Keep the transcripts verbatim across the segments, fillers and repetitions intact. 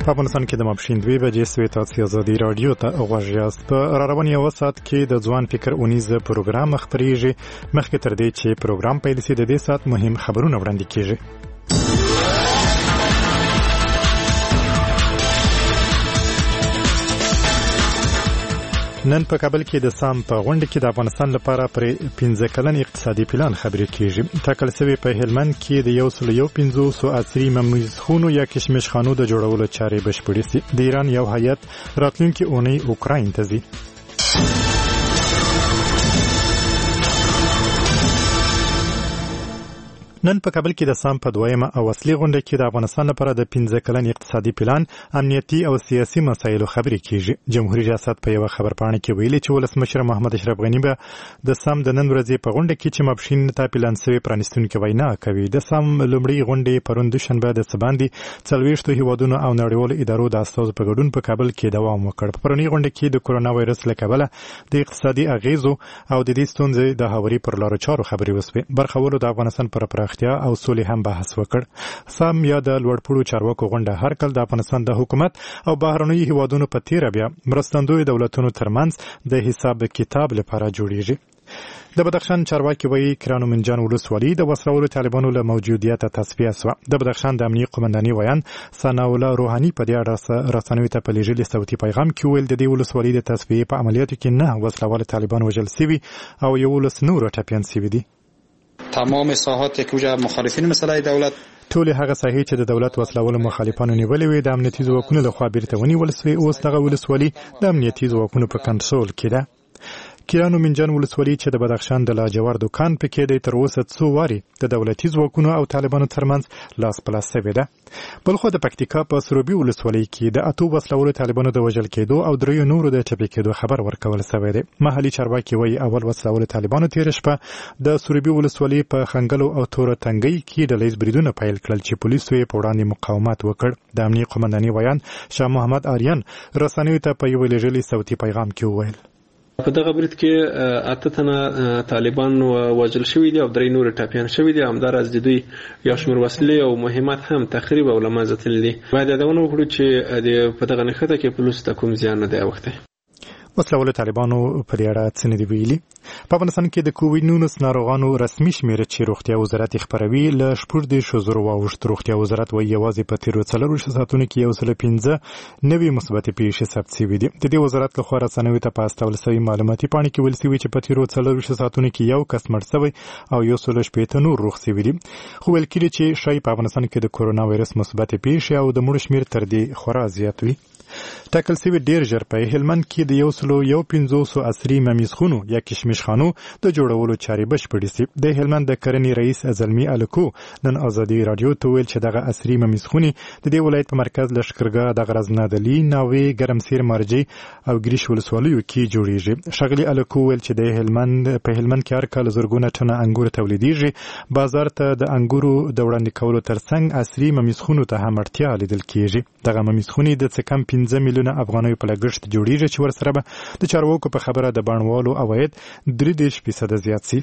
په افغانستان کې د ماپښین دوه بجې سوي تاسو ازادي رادیو ته غوږ یاست. په را روان یو ساعت کې د ځوان فکر اونیزه پروګرام خبريږي. مخکې تر دې چې پروګرام پیل شي د دې ساعت مهم خبرونه وړاندې کیږي. نن په کابل کې د سام په غونډه کې د افغانستان لپاره پر پنځه کلن اقتصادي پلان خبرې کیږي. ټاکل شوی په هلمند کې د یو سل یو پنځوس عصري ممیزخونو یا کشمشخانو د جوړولو چارې بشپړې شي. د ایران یو هیئت راتلونکي اونۍ اوکراین ته ځي. نن په کابل کې د سام په دویمه او اصلي غونډه کې د افغانستان لپاره د پنځه کلن اقتصادي پلان، امنیتي او سیاسي مسایلو خبرې کیږي. جمهوریت ریاست په یو خبرپاڼه کې ویلي چې ولسمشر محمد اشرف غنی به د سام د نن ورځې په غونډه کې چې ماپښین ته پلان سوی پرانیستونکې وینا کوي. د سام لومړۍ غونډې پرون دوشنبه د سباندې څلوېښتو هیوادونو او نړیوالو ادارو د استازو په ګډون په کابل کې دوام وکړ. په پرونی غونډه کې د کورونا وایرس له کبله د اقتصادي اغیزو او د دې ستونزې د هواري پر لارو چارو خبرې وسوې. برخولو د افغانستان پر اختیا او سولې هم بحث وکړ. سام یا د لوړپوړو چارواکو غونډه هر کله د افغانستان د حکومت او بهرنیو هیوادونو په تیره بیا مرستندوی دولتونو ترمنځ د حساب کتاب لپاره جوړیږي. د بدخشان چارواکي وایي کرانو منجان ولسوالي د وسلوالو طالبانو له موجودیت تصفیه شوه. د بدخشان د امنیه قومنداني ویان ثنا الله روحاني په دې اړه رسنیو ته په لیږلي صوتي پیغام کې ویل د دې ولسوالي د تصفیې په عملیاتو کې نه وسلوال طالبان وژل شوي او یولس نور ټپیان شوي دي. تمام ساحات که مخالفین مسئله دولت ټول هغه ساحې چې د دولت وسلوالو مخالفانو نیولې وي د امنیتي ځواکونو لخوا بیرته ونیول شوې. اوس دغه ولسوالي د امنیتي ځواکونو په کنټرول کې ده. کیرانو منجان ولسوالي چې د بدخشان د لاجور دکان پکې د تر اوسه څو واري د دولتي ځواکونو او طالبانو ترمنځ لاس په لاس شوې ده. بلخو د پکتیکا په سروبي ولسوالي کې د اتو وسلوالو طالبانو د وژل کېدو او دریو نورو د ټپي کېدو خبر ورکول شوی دی. محلي چارواکي وایي اول وسلوالو طالبانو تیر شپه د سروبي ولسوالي په خنګلو او تور تنګي کې د لیز بریدونه پیل کړل چې پولیسو یې په وړاندې مقاومت وکړ. د امنیه قومنداني ویان شاه محمد آریان رسنیو ته په یو لیږلي صوتي پیغام کې وویل په دغه برید کې اته تنه طالبان وژل شوي دي او درې نور ټپیان شوي دي. همداراز د دوی یو شمېر وسلې او مهمات هم تخریب او له منځه تللي دي. باید یادونه وکړو چې په دغه نښته کې پولیسو ته کوم زیان نه دی اوښتی. وسلوالو طالبانو په دې اړه څه نه دي ویلي. په افغانستان کې د کووډ نولس ناروغانو رسمي شمېره چې روغتیا وزارت خبروي له شپږ دېرشو زرو واوښت. روغتیا وزارت وایي یوازې په تېرو څلورویشتو ساعتونو کې یو سل پنځه نوي مثبتې پیښې ثبت شوي دي. د دې وزارت لخوا رسنیو ته په استول شوي معلوماتي پاڼې کې ویل شوي چې په تېرو څلورویشتو ساعتونو کې یو کس مړ شوی او یو سل شپېته نور روغ شوي دي. خو ویل کېږي چې ښایي په افغانستان کې د کورونا وایرس مثبتې پیښې او د مړو شمېر تر دې خورا زیات وي. ټاکل شوی ډیر ژر په هلمند کې د یو سل یو پنځوس عصري ممیزخونو یا کشمشخانو د جوړولو چارې بشپړې شي. د هلمند د کرنې رئیس ازلمي الکو نن ازادي رادیو ته ویل چې دغه عصري ممیزخونې د دې ولایت په مرکز لښکرګاه د غرضنادلي، ناوې، ګرمسیر، مرجې او ګریش ولسوالیو کې جوړیږي. ښاغلي الکو ویل چې د هلمند په هلمند کې هر کال زرګونه ټنه انګور تولیدیږي. بازار ته د انګورو د وړاندې کولو ترڅنګ عصري ممیزخونو ته هم اړتیا لیدل کېږي. دغه ممیزخونې د څه کم پنځه میلیونه افغانیو په لګښت جوړیږي چې ورسره به د چارواکو په خبره د بڼوالو عواید درې دېرش فیصده زیات شي.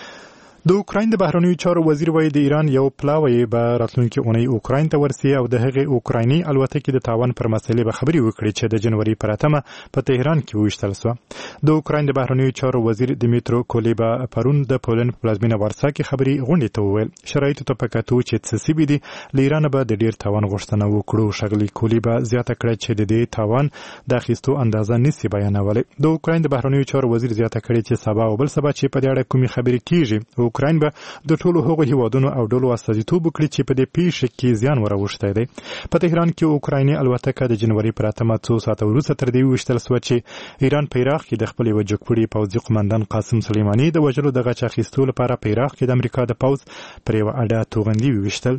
د اوکراین د بهرنیو چارو وزیر وایي د ایران یو پلاوی به راتلونکي اونۍ اوکراین ته ورسي او د هغې اوکرایني الوتکې د تاوان پر مسلې به خبرې وکړي چې د جنوري پر اتمه په تهران کې وویشتل شوه. د اوکراین د بهرنیو چارو وزیر دیمیترو کولیبا پرون د پولند په پلازمینه وارسا کې خبرې غونډې ته وویل شرایطو ته په کتو چې څه سوي دي له ایرانه به د ډیر تاوان غوښتنه وکړو. ښاغلي کولیبا زیاته کړه چې د دې تاوان د اخیستو اندازه نشي بیانولی. د اوکراین د بهرنیو چارو وزیر زیاته کړې چې سبا او بل سبا چې په دې اړه کومې خبرې کیږي اوکراین به د ټولو هغو هیوادونو او ډلو استازیتوب وکړي چې په دې پیښه کې زیان وراوښتی دی. په تهران کې اوکرایني الوتکه د جنوري پر اتمه څو ساعته وروسته تر دې وویشتل شوه چې ایران په عراق کې د خپل یوه جګپوړي پوځي قمندان قاسم سلیماني د وژلو د غچ اخیستو لپاره په عراق کې د امریکا د پوځ پر یوه اډه توغندي وویشتل.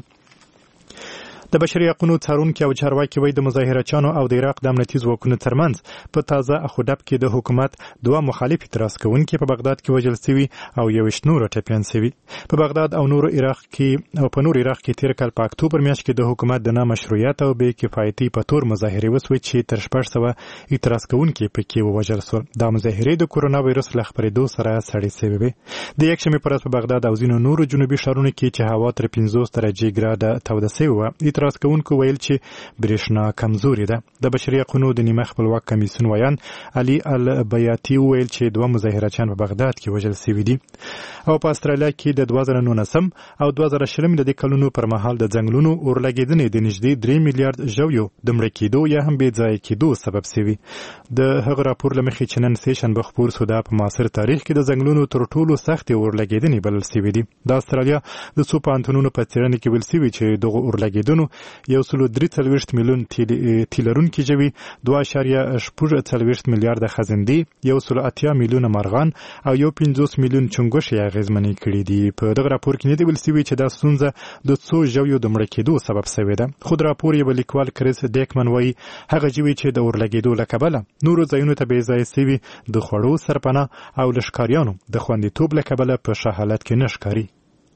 د بشري حقوقو څارونکي او چارواکي وایي د مظاهرچیانو او د عراق د امنیتي ځواکونو ترمنځ په تازه اخودب کې د حکومت دوه مخالف اعتراض کوونکي په بغداد کې وژل شوي او یویشت نور ټپیان شوي. په بغداد او نور عراق کې او په نور عراق کې تیر کال په اکتوبر میاشت کې د حکومت د نامشروعیت او بې کفایتي په تور مظاهرې وسوې چې تر شپږ سوه اعتراض کوونکي پکې ووژل شول. دا مظاهرې د کورونا وایرس له خپرېدو سره سړې شوې وې. د یکشنبې په ورځ په بغداد او ځینو نورو جنوبي ښارونو کې چې هوا تر پنځوس درجې ګراده توده شوې وه اعتراض اعتراض کوونکو ویل چې برېښنا کمزوري ده. د بشري حقوقو د نیمه خپلواک کمیسیون ویان علي البیاتي ویل چې دوه مظاهرچیان په بغداد کې وژل شوي دي. او په استرالیا کې د دوه زره نولسم او دوه زره شلم د کلونو پر مهال د ځنګلونو اورلګیدنې د نږدې درې میلیارډ ژویو د مړه کېدو یا هم بې ځایه کېدو سبب شوي. د هغه راپور له مخې چې نن سهشنبه خپور شو دا په معاصر تاریخ کې د ځنګلونو تر ټولو سختې اورلګیدنې بلل شوي دي. د استرالیا د څو پوهنتونونو په څېړنه کې ویل شوي چې دغه اورلګیدنو یو سل درې څلوېښت میلیون تیل لرونکي ژوي، دوه اعشاریه شپږ څلوېښت میلیارډه خزندې، یو سل اتیا میلیونه مرغان او یو پنځوس میلیون چنګوښې اغېزمنې کړي دي. په دغه راپور کې نه دی ویل شوي چې دا ستونزه د څو ژویو د مړه کېدو سبب شوې ده. خو د راپور یو لیکوال کریس ډیکمن وایي هغه ژوي چې د اورلګیدو له کبله نورو ځایونو ته بې ځایه شوي د خوړو سرپناه او له ښکاریانو د خوندیتوب له کبله په ښه حالت کې نه ښکاري.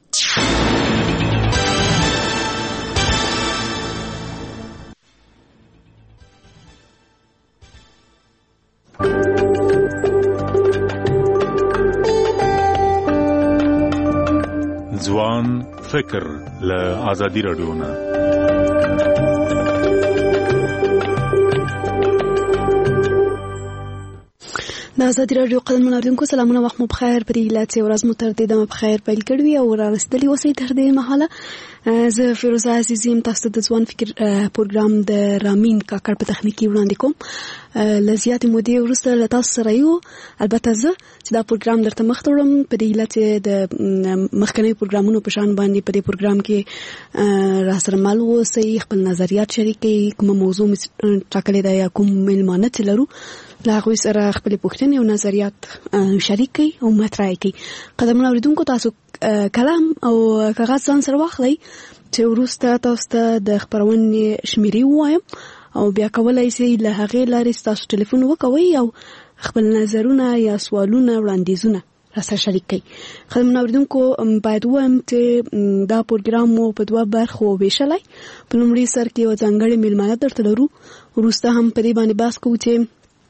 ځوان فکر له آزادي رادیو نه د آزادي رادیو قدر منوریدونکو سلامونه، وخت مو بخیر. په دې لات ورځ مو تر دې دمه بخیر پیل کړی او را رسیدلی اوسئ تر دې مهاله. زه فیروزه عزیزی یم، تاسو ته د ځوان فکر پروګرام د رامین کاکړ په تخنیکي وړاندې کوم. له زیاتې مودې وروسته له تاسو سره یو، البته زه چې دا پروګرام درته مخ ته وړم په دې هیله چې د مخکنیو پروګرامونو په شان باندې په دې پروګرام کې را سره مل واوسئ، خپل نظریات شریک کړئ، کومه موضوع ټاکلې ده یا کوم میلمانه چې لرو له هغوی سره خپلې پوښتنې او نظریات شریک کړئ او مطرح کړئ. قدرمنو اورېدونکو، تاسو کلام او کاغذ ځان سره واخلئ چې وروسته تاسو ته د خپرونې شمیرې ووایم او بیا کولی شئ له هغې لارې ستاسو ټلیفون وکوئ او خپل نظرونه یا سوالونه وړاندیزونه راسره شریک کړئ. قدرمنو اورېدونکو، باید ووایم چې دا پروګرام مو په دوه برخو ویشلی. په لومړي سر کې یو ځانګړی میلمانه درته لرو، وروسته هم په دې باندې بحث کوو چې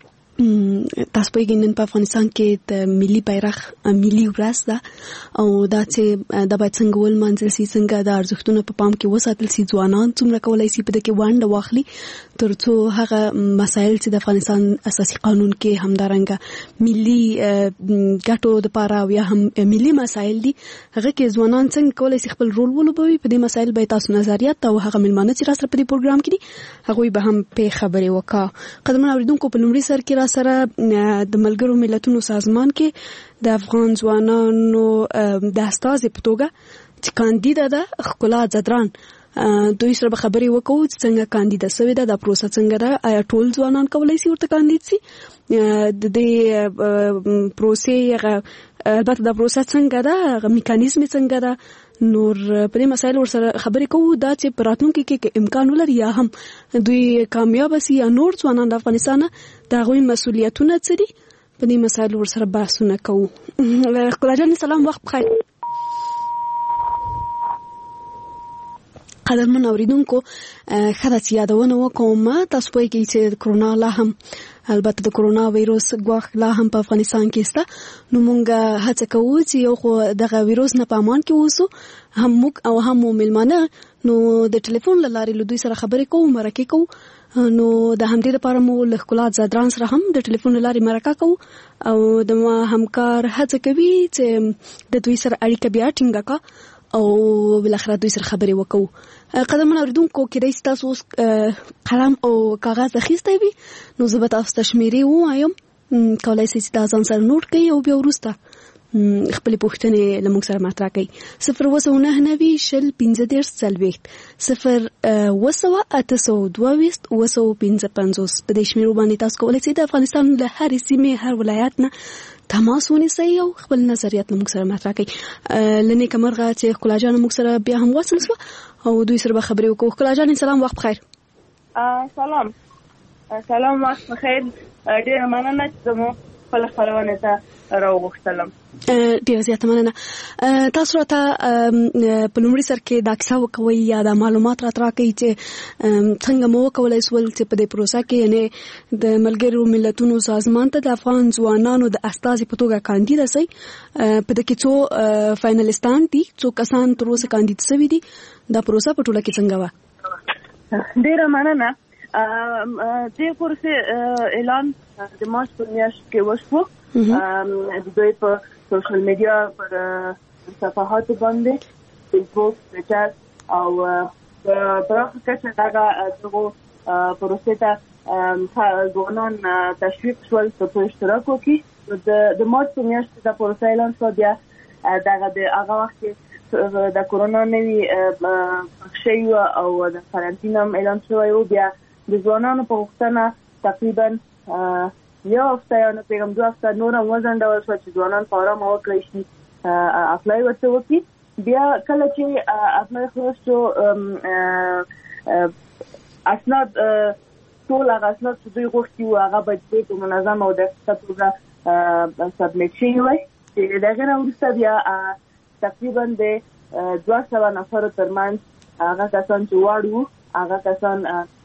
تاسو پوهیږئ نن په افغانستان کې د ملي بیرغ ملي ورځ ده او دا چې دا باید څنګه ولمانځل شي، څنګه د ارزښتونو په پام کې وساتل شي، ځوانان څومره کولی شي په دې کې ونډه واخلي تر څو هغه مسایل چې د افغانستان اساسي قانون کې همدارنګه ملي ګټو دپاره او یا هم ملي مسایل دي هغه کې ځوانان څنګه کولی شي خپل رول ولوبوي. په دې مسایل به تاسو نظریات او هغه میلمانه چې راسره په دې پروګرام کې دي هغوی به هم پې خبرې وکړه. قدرمنو اورېدونکو، په لومړي سر کې سره د ملګرو ملتونو سازمان کې د افغان ځوانانو د استازي په توګه چې کاندیدا ده ښکلا ځدران، دوی سره به خبرې وکړو چې څنګه کاندیدا شوې ده، دا پروسه څنګه ده، آیا ټول ځوانان کولی شي ورته کاندید شي، د دې پروسې البته دا پروسه څنګه ده، هغه میکانیزم څنګه ده، نور په دې مسایل ورسره خبرې کوو. دا چې په راتلونکي کې امکان ولري یا هم دوی کامیاب شي یا نور ځوانان د افغانستان د هغوی مسؤلیتونه څه دي، په دې مسایل ورسره بحثونه کوو. ښکلا جانې سلام، وخت بخیر. قدرمن اوریدونکو، ښه ده چې یادونه وکړم، تاسو پوهیږئ چې د کرونا لا هم البته د کرونا ویروس ګواښ لا هم په افغانستان کې شته، نو موږ هڅه کوو چې یو خو دغه ویروس نه په امان کې اوسو، هم موږ او هم مو میلمانه نو د ټلیفون له لارې له دوی سره خبرې کوو، مرکې کوو. نو د همدې لپاره مو له ښکلا ځدران سره هم د ټلیفون له لارې مرکه کوو او د ما همکار هڅه کوي چې د دوی سره اړیکه بیا ټینګه کړه او بالاخره دوی سره خبرې وکړو. قدرمنو اورېدونکو، کېدای شي تاسو اوس قلم او کاغذ اخیستی وي، نو زه به تاسو ته شمیرې ووایم، کولی شئ چې دا ځان سره نوټ کړئ او بیا وروسته خپلې پوښتنې له موږ سره مطرح کړئ. صفر اوه سوه نهه نوي شل پنځه دېرش څلوېښت، صفر اوه سوه اته سوه دوه ویشت اوه سوه پنځه پنځوس. په دې شمیرو باندې تاسو کولی شئ د افغانستان له هرې سیمې هر ولایت نه تماس ونیسئ او خپل نظریات له موږ سره مطرح کړئ. له نیکه مرغه چې ښکلا جانه موږ سره بیا هم وصل شوه او دوی سره به خبرې وکړو. ښکلا جانې سلام، وخت بخیر. سلام سلام، وخت بخیر. ډېره مننه چې زموږ خپله خپرونې ته راوغوښتلم. ډېره زیاته مننه. تاسو راته په لومړي سر کې دا کیسه وکوئ یا دا معلومات راته راکړئ چې څنګه مو وکولی سول چې په دې پروسه کې یعنې د ملګرو ملتونو سازمان ته د افغان ځوانانو د استازي په توګه کاندید شئ. په دې کې څو فاینالستان دي، څو کسان تر اوسه کاندید شوي دي، دا پروسه په ټوله کې څنګه وه؟ ډیره مننه. دې پروسې اعلان د مارچ په میاشت کې وشو. د دوی په سوشل میډیا پر صفحاتو باندې فیسبوک، ټویټر او په پراخه کچه دغه دغه پروسې ته ځوانان تشویق شول په اشتراک وکړي. د مارچ په میاشت کې د پروسې اعلان شو. بیا دغه د هغه وخت کې د کورونا نوي شی او د کارانتین هم اعلان شوی و. بیا د ځوانانو په غوښتنه تقریبا یو هفته یا نه پیغام دوه هفته نور هم وځنډول شو چې ځوانان په ارامه وکړی شي اپلای ورته وکړي. بیا کله چې اپلای خلاص شو اسناد ټول هغه اسناد چې دوی غوښتي وو هغه باید په منظم او دقیقه توګه سبمیټ شي وای. دغه نه وروسته بیا تقریبا د دوه سوه نفرو ترمنځ هغه کسان چې واړ وو هغه کسان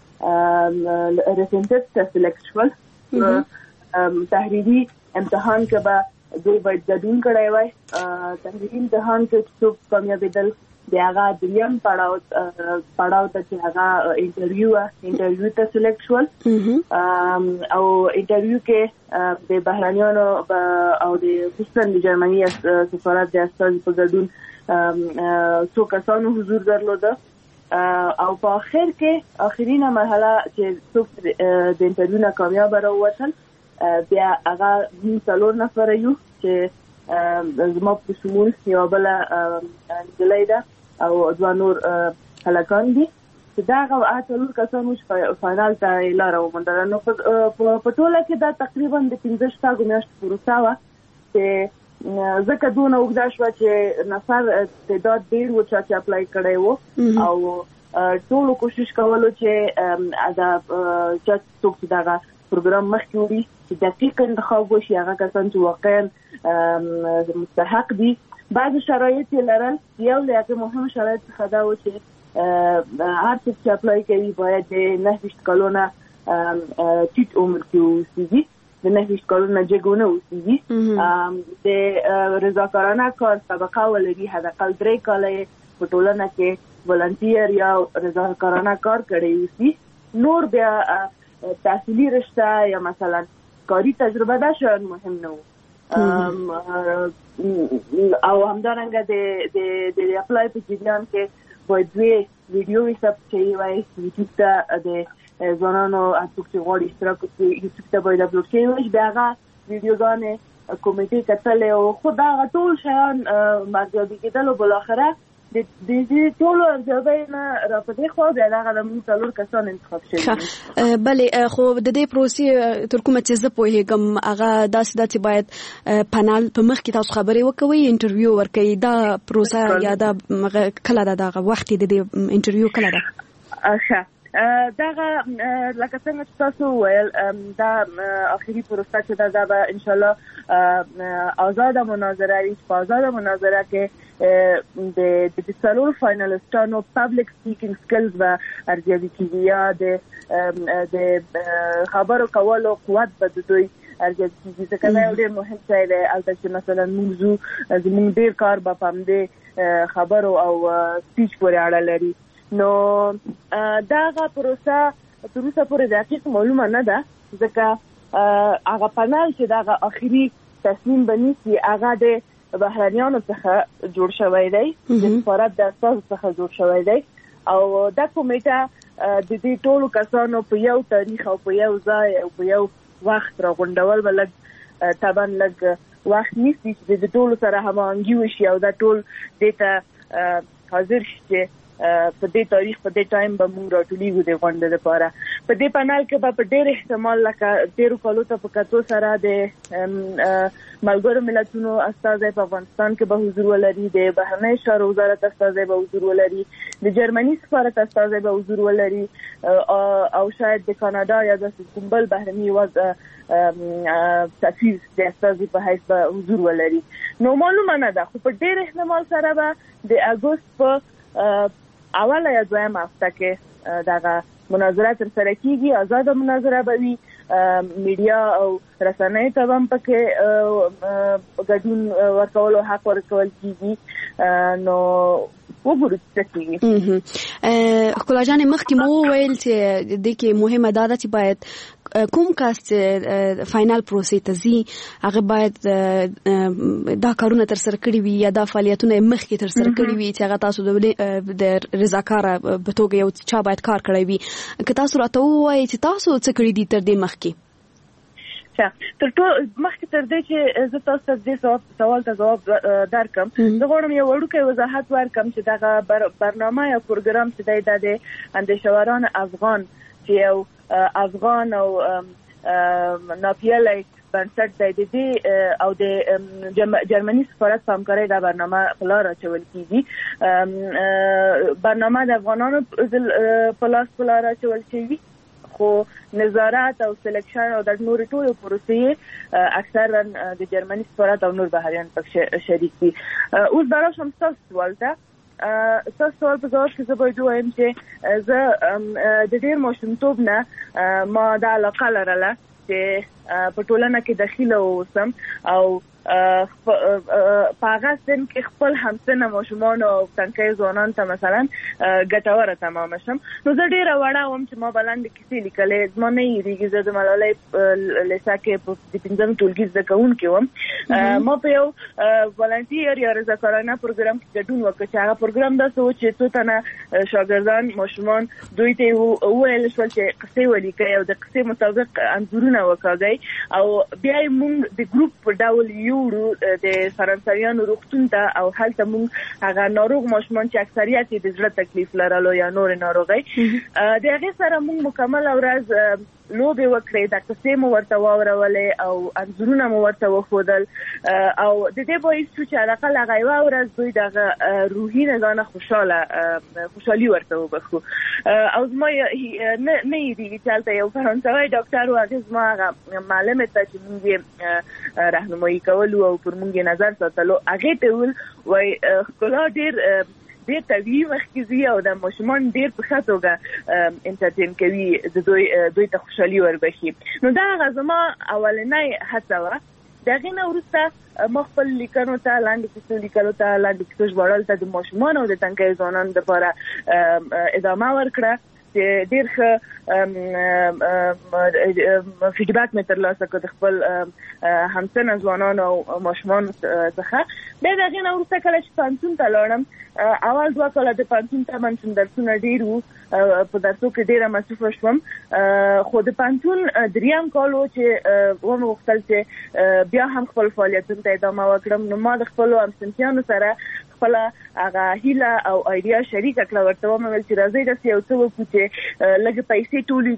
ریسنټ ټیسټ سلیکټ شول. تحریري امتحان کې به دوی باید ګډون کړی وای. تحریري امتحان کې څوک کامیابېدل د هغه دریم پړاو پړاو ته چې هغه انټرویو انټرویو ته سلیکټ شول. او انټرویو کې د بهرنیانو او د خصوصا د جرمني سفارت د استازي په ګډون څو کسانو حضور درلوده. او په اخر کې اخرینه مرحله چې څوک د انټرویو نه کامیاب راووتل بیا هغه څلور نفر یو چې زما په شمول یو بل نجلۍ ده او دوه نور هلکان دي چې دا هغه څلور کسان چې فاینال ته لاره وموندله. نو په ټوله کې دا تقریبا د پنځه شپږو میاشتو پروسه وه چې ځکه دونه اوږده شوه چې نفر تعداد ډېر و چا چې اپلای کړی و او ټولو کوشش کولو چې دا چا څوک چې دغه پروګرام مخکې وړي چې دقیق انتخاب وشي هغه کسان چې واقعا مستحق دي. بعض شرایط یې لرل. یو له هغې مهم شرایط څخه دا و چې هر څوک چې اپلای کوي باید د نهه ویشت کالو نه ټیټ عمر کې اوسېږي، د نهه ویشت کالو نه جګ ونه اوسېږي، د رضاکارانه کار سابقه ولري، حداقل درې کاله یې په ټولنه کې ولنټیر یا رضاکارانه کار کړی اوسي. نور بیا تحصیلي رشته یا مثلا کاری تجربه دا شاید مهم نه و. او همدارنګه د د اپلای په جریان کې باید دوی ویډیوې ثبت شوي وای. یوټیوب ته د ځوانانو څوک چې غواړي اشتراک وکړي یوټیوب ته باید اپلوډ شوي وای. بیا هغه ویډیوګانې کمیټې کتلې او خو دا هغه ټول شیان ارزیابي کېدل. بالاخره د دې ټولو ارزیابۍ نه راپدې خوا بیا دغه د موږ څلور کسان انتخاب شوي. بلې خو د دې پروسې تر کومه چې زه پوهېږم هغه داسې ده چې باید پانل په مخ کې تاسو خبرې وکوئ، انټرویو ورکوئ. دا پروسه یا دا کله ده دغه وخت د دې انټرویو کله ده؟ ښه دغه لکه څنګه چې تاسو وویل دا اخري پروسه چې ده دا به انشاءالله آزاده مناظره وي. په آزاده مناظره کې د د څلور فاینالستانو پبلک سپیکینګ سکلز به ارزیابي کیږي یا د د خبرو کولو قوت به د دوی ارزیابي کیږي. ځکه دا یو ډېر مهم ځای دی هلته چې مثلا موږ ځو زموږ ډېر کار به په همدې خبرو او سپیچ پورې اړه لري. نو دغه پروسه تر اوسه پورې دقیق معلومه نه ده ځکه هغه پنل چې دغه اخري تصمیم به نیسي هغه د بهرنیانو څخه جوړ شوی دی، د سفارت د استازو څخه جوړ شوی دی او دا کمیټه د دې ټولو کسانو په یو تاریخ او په یو ځای او په یو وخت راغونډول به لږ طبعا لږ وخت نیسي چې د ټولو سره هماهنګي وشي او دا ټول دې ته حاضر شي چې په دې تاریخ په دې ټایم به موږ راټولېږو د غونډې لپاره. په دې پنل کې به په ډېر احتمال لکه تېرو کالو ته په کتو سره د ملګرو ملتونو استازی په افغانستان کې به حضور ولري، د بهرنیو چارو وزارت استازی به حضور ولري، د جرمني سفارت استازی به حضور ولري او شاید د کاناډا یا د کوم بل بهرني سفیر د استازي په حیث به حضور ولري. نو معلومه نه ده خو په ډېر احتمال سره به د اګوست په اوله یا دویمه هفته کې دغه مناظره ترسره کیږي. آزاده مناظره به وي، میډیا او رسنیو ته هم پکې ګډون ورکولو حق ورکول کیږي. نو وګورو څه کیږي. خپل ځان مخکې مو ویل چې د کې مهمه ده چې باید کوم کس چې فائنل پروسې ته ځي هغه باید دا کارونه تر سره کړی وي یا دا فعالیتونه مخکې تر سره کړی وي چې هغه تاسو د رضاکاره په توګه یو چا باید کار کړی وي. که تاسو راته ووایئ چې تاسو څه کړی دي تر دې مخکې؟ تر ټولو مخکې تر دې چې زه تاسو ته دې سوال ته ځواب درکړم زه غواړم یو وړوکی وضاحت ورکړم چې دغه برنامه یا پروګرام چې دی دا د اندیشوران افغان چې یو افغان او ناپیالی بنسټ دی د دې او د جرمني سفارت په همکارۍ دا برنامه په لار اچول کېږي. برنامه د افغانانو په لاس په لار اچول شوي خو نظارت او سلیکشن او د نورو ټولو پروسې اکثرا د جرمني سفارت او نور بهریان پکې شریک دي. اوس دا راشم تاسو سوال ته تاسو سوال په ځواب کې زه باید ووایم چې زه د ډېر ماشومتوب نه ما دا علاقه لرله چې په ټولنه کې داخله اوسم او په هغه سن کې خپل همسنه ماشومان او تنکۍ ځوانان ته مثلا ګټوره تمامه شم. نو زه ډېره وړه وم چې ما بلند کیسې لیکلې زما نه هېرېږي. زه د ملالۍ لیسه کې په پنځم ټولګي زده کوونکې وم. ما په یو والنټیر یا رضاکارانه پروګرام کې ګډون وکړ چې هغه پروګرام داسې و چې څو تنه شاګردان ماشومان دوی ته وویل شول چې قصې ولیکئ او د قصې مطابق انځورونه وکاږئ او بیا یې موږ د ګروپ په ډول یو د فرانسویانو روغتون ته او هلته موږ هغه ناروغ ماشومان چې اکثریت یې د زړه تکلیف لرلو یا نور ناروغۍ د هغې سره موږ مکمله ورځ لوبې وکړې د قصې مو ورته واورولې او انځورونه مو ورته وښودل او د دې باعث شو چې علاقه هغه یوه ورځ دوی دغه روحي نګانه خوشحاله خوشحالي ورته وبخو. او زما نه هېرېږي چې هلته یو فرانسوی ډاکټر و هغې زما هغه معلمې ته چې موږ یې رهنمایي کولو او پر موږ یې نظر ساتلو هغې ته ویل وایي ښکلا ډېر ډېر طبیعي مخکې ځي او د ماشومان ډېر په ښه توګه انټرټین کوي د دوی دوی ته خوشحالي وربخي. نو دا هغه زما اولنۍ هڅه وه. د هغې نه وروسته ما خپل لیکنو ته لاندې کیسو لیکلو ته لاندې کیسو ژباړلو ته د ماشومانو او د تنکۍ ځوانانو دپاره ادامه ورکړه چې ډېر ښه فیډبک مې ترلاسه کړ د خپل همسنه ځوانانو او ماشومانو څخه. بیا د هغې نه وروسته کله چې پوهنتون ته لاړم اول دوه کاله د پوهنتون طبعا چې درسونه ډېر وو په درسو کې ډېره مصروفه شوم خو د پوهنتون دریم کال و چې ومې غوښتل چې بیا هم خپل فعالیتونو ته ادامه وکړم. نو ما د خپلو همصنفیانو سره خپله هغه هیله او ایډیا شریکه کړه. ورته ومې ویل چې راځئ داسې یو څه وکړو چې لږې پیسې ټولې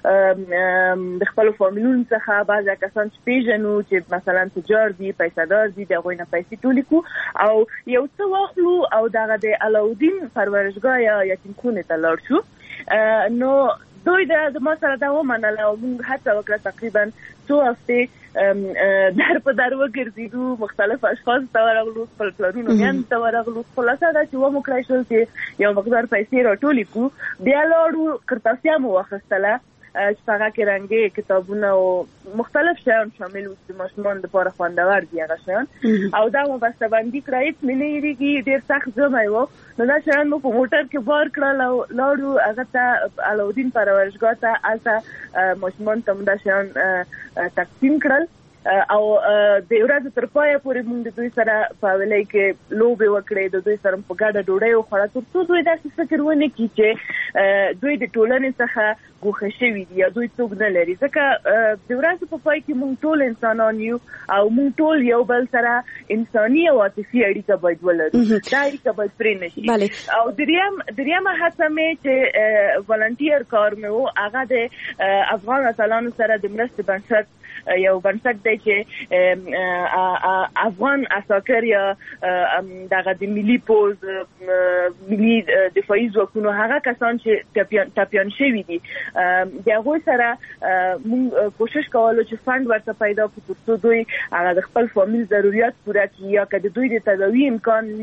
کړو د خپلو فامیلونو څخه بعضې کسان چې پېژنو چې مثلا تجار دي پیسهدار دي د هغوی نه پیسې ټولې کړو او یو څه واخلو او دغه د علاودین پرورشګاه یا یتیمخونې ته لاړ شو. نو دوی د ما سره دا ومنله او موږ هڅه وکړه تقریبا څو هفتې در په در وګرځېدو مختلف اشخاص ته ورغلو خپل پلرونو میندو ته ورغلو. خلاصه دا چې ومو کړی شول چې یو مقدار پیسې راټولې کړو. بیا لاړو کرتاسیا مو واخیستله چې په هغه کې رنګې کتابونه او مختلف شیان شامل وو چې د ماشومانو دپاره خوندور دي هغه شیان او دا مو بسته‌بندي کړه. هېڅ مې نه هېرېږي ډېر سخت ژمی و. نو دا شیان مو په موټر کې بار کړل او لاړو هغه ته علاودین پرورشګاه ته. هلته ماشومانو ته مو دا شیان تقسیم کړل او د ورځې تر پایه پورې موږ د دوی سره په حویلۍ کې لوبې وکړې د دوی سره په ګډه ډوډۍ وخوړه تر څو دوی داسې فکر ونه کړي چې دوی د ټولنې څخه ګوښه شوي دي یا دوی څوک نه لري. ځکه د ورځې په پای کې موږ ټول انسانان یو او موږ ټول یو بل سره انساني او عاطفي اړیکه باید ولرو. دا اړیکه باید پرې نه شي. او دریم دریمه هڅه مې چې والنټیر کار مې و هغه د افغان اتلانو سره د مرستې بنسټ یو بنسټ دی چې افغان عساکر یا دغه د ملي پوز ملي دفاعي ځواکونو هغه کسان چې ټپیان شوي دي د هغوی سره موږ کوشش کولو چې فنډ ورته پیدا کړو تر څو دوی هغه د خپل فامیل ضرورت پوره کړي یا که د دوی د تداوي امکان وي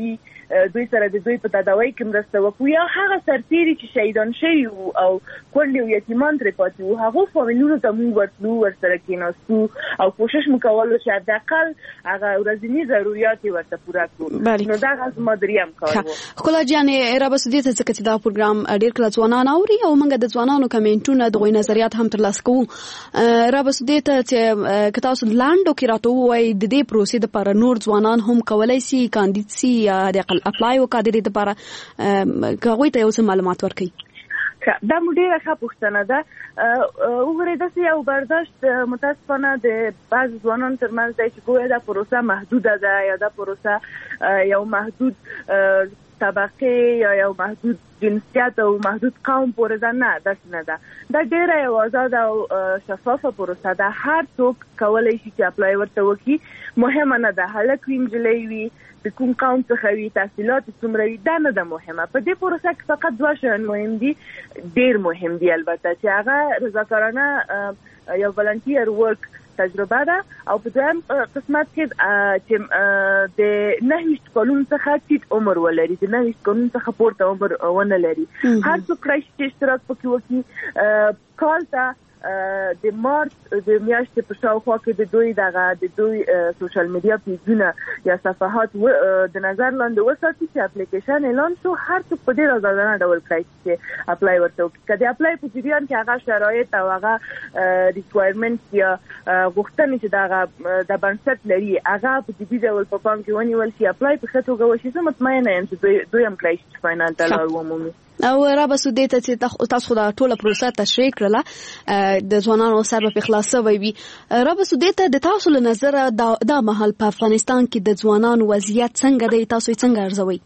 دوی سره د دوی په تداوی کې مرسته وکړو یا هغه سرتیري چې شهیدان شوي وو او کونډې او یتیمان ترې پاتې وو هغو فامیلونو ته موږ ورتلو ورسره کېناستو او کوشش مو کولو چې حداقل هغه ورځني ضروريات یې ورته پوره کړو نو دغه زما دریم کار و. ښکلا جانې رابه سودې ته ځکه چې دا پروګرام ډېر کله ځوانان اوري او موږ د ځوانانو کمنټونه دغوی نظریات هم ترلاسه کوو. رابه سودې ته چې که تاسو لاندو کې راته ووایئ د دې پروسې دپاره نور ځوانان هم کولی سي کاندید سي یا د اقل اپلای وکړي د دې دپاره که هغوی ته یو څه معلومات ورکړي. دا مو ډېره ښه پوښتنه ده. وګورئ داسې یو برداشت متاسفانه د بعضې ځوانانو ترمنځ دی چې ګویا دا پروسه محدوده ده یا دا پروسه یو محدود طبقې یا یو محدود جنسیت او محدود قوم پورې ده. نه داسې نه ده. دا ډېره یو آزاده او شفافه پروسه ده. هر څوک کولی شي چې اپلای ورته وکړي. مهمه نه ده هلک وي نجلۍ وي د کوم قوم څخه وي تحصیلات څومره وي دا نه ده مهمه. په دې پروسه کې فقط دوه شیان مهم دي ډېر مهم دي البته چې هغه رضاکارانه یا ولنټیر ورک تجربه ده او په دویم قسمت کې چې د نهه ویشت کلونو څخه ټیټ عمر ولري د نهه ویشت کلونو څخه پورته عمر ونه لري. هر څوک کولای شي چې اشتراک پکې وکړي. کال ته د مارچ د میاشتې په شاوخوا کې د دوی دغه د دوی سوشل میډیا پیجونه یا صفحات د نظر لاندې وساتي چې اپلیکیشن اعلان شو. هر څوک په ډېر آزادانه ډول کولای شي چې اپلای ورته وکړي. که د اپلای په جریان کې هغه شرایط او هغه ریکوایرمنټ یا غوښتنې چې دغه د بنسټ لري هغه په جدي ډول په پام کې ونیول شي اپلای په ښه توګه وشي. زه مطمئنه یم چې دوی هم کولای شي چې فاینال ته لار ومومي. او رابه سودې ته چې تاسو دا ټوله پروسه تشریح کړله د ځوانانو سر په خلاصه وي. رابه سودې ته د تاسو له نظره دا, دا مهال په افغانستان کې د ځوانانو وضعیت څنګه دی تاسو یې څنګه ارزوئ؟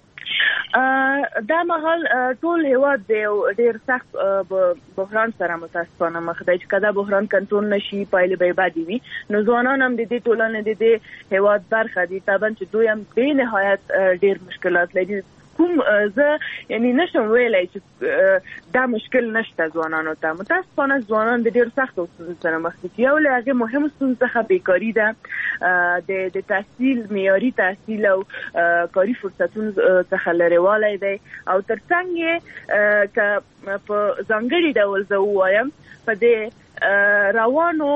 دا مهال ټول هیواد دی ډېر سخت بحران سره متاسفانه مخ دی چې کله بحران کنټرول نشي پایلې به بدې وي. نو ځوانان هم د دې ټولنې د دې هیواد برخه دي. طبعا چې دوی هم بې نهایت ډېر مشکلات لري. کوم زه یعنی نشم ویلای چې دا مشکل نشته ځوانانو ته. متاسفانه ځوانان د ډېر سختو ستونزو سره مخ دي. یو له هغې مهمو ستونزو څخه بیکاري ده د د تحصیل معیاري تحصیل او کاري فرصتونو څخه لرېوالی دی او تر څنګ یې که په ځانګړي ډول زه ووایم په دې روانو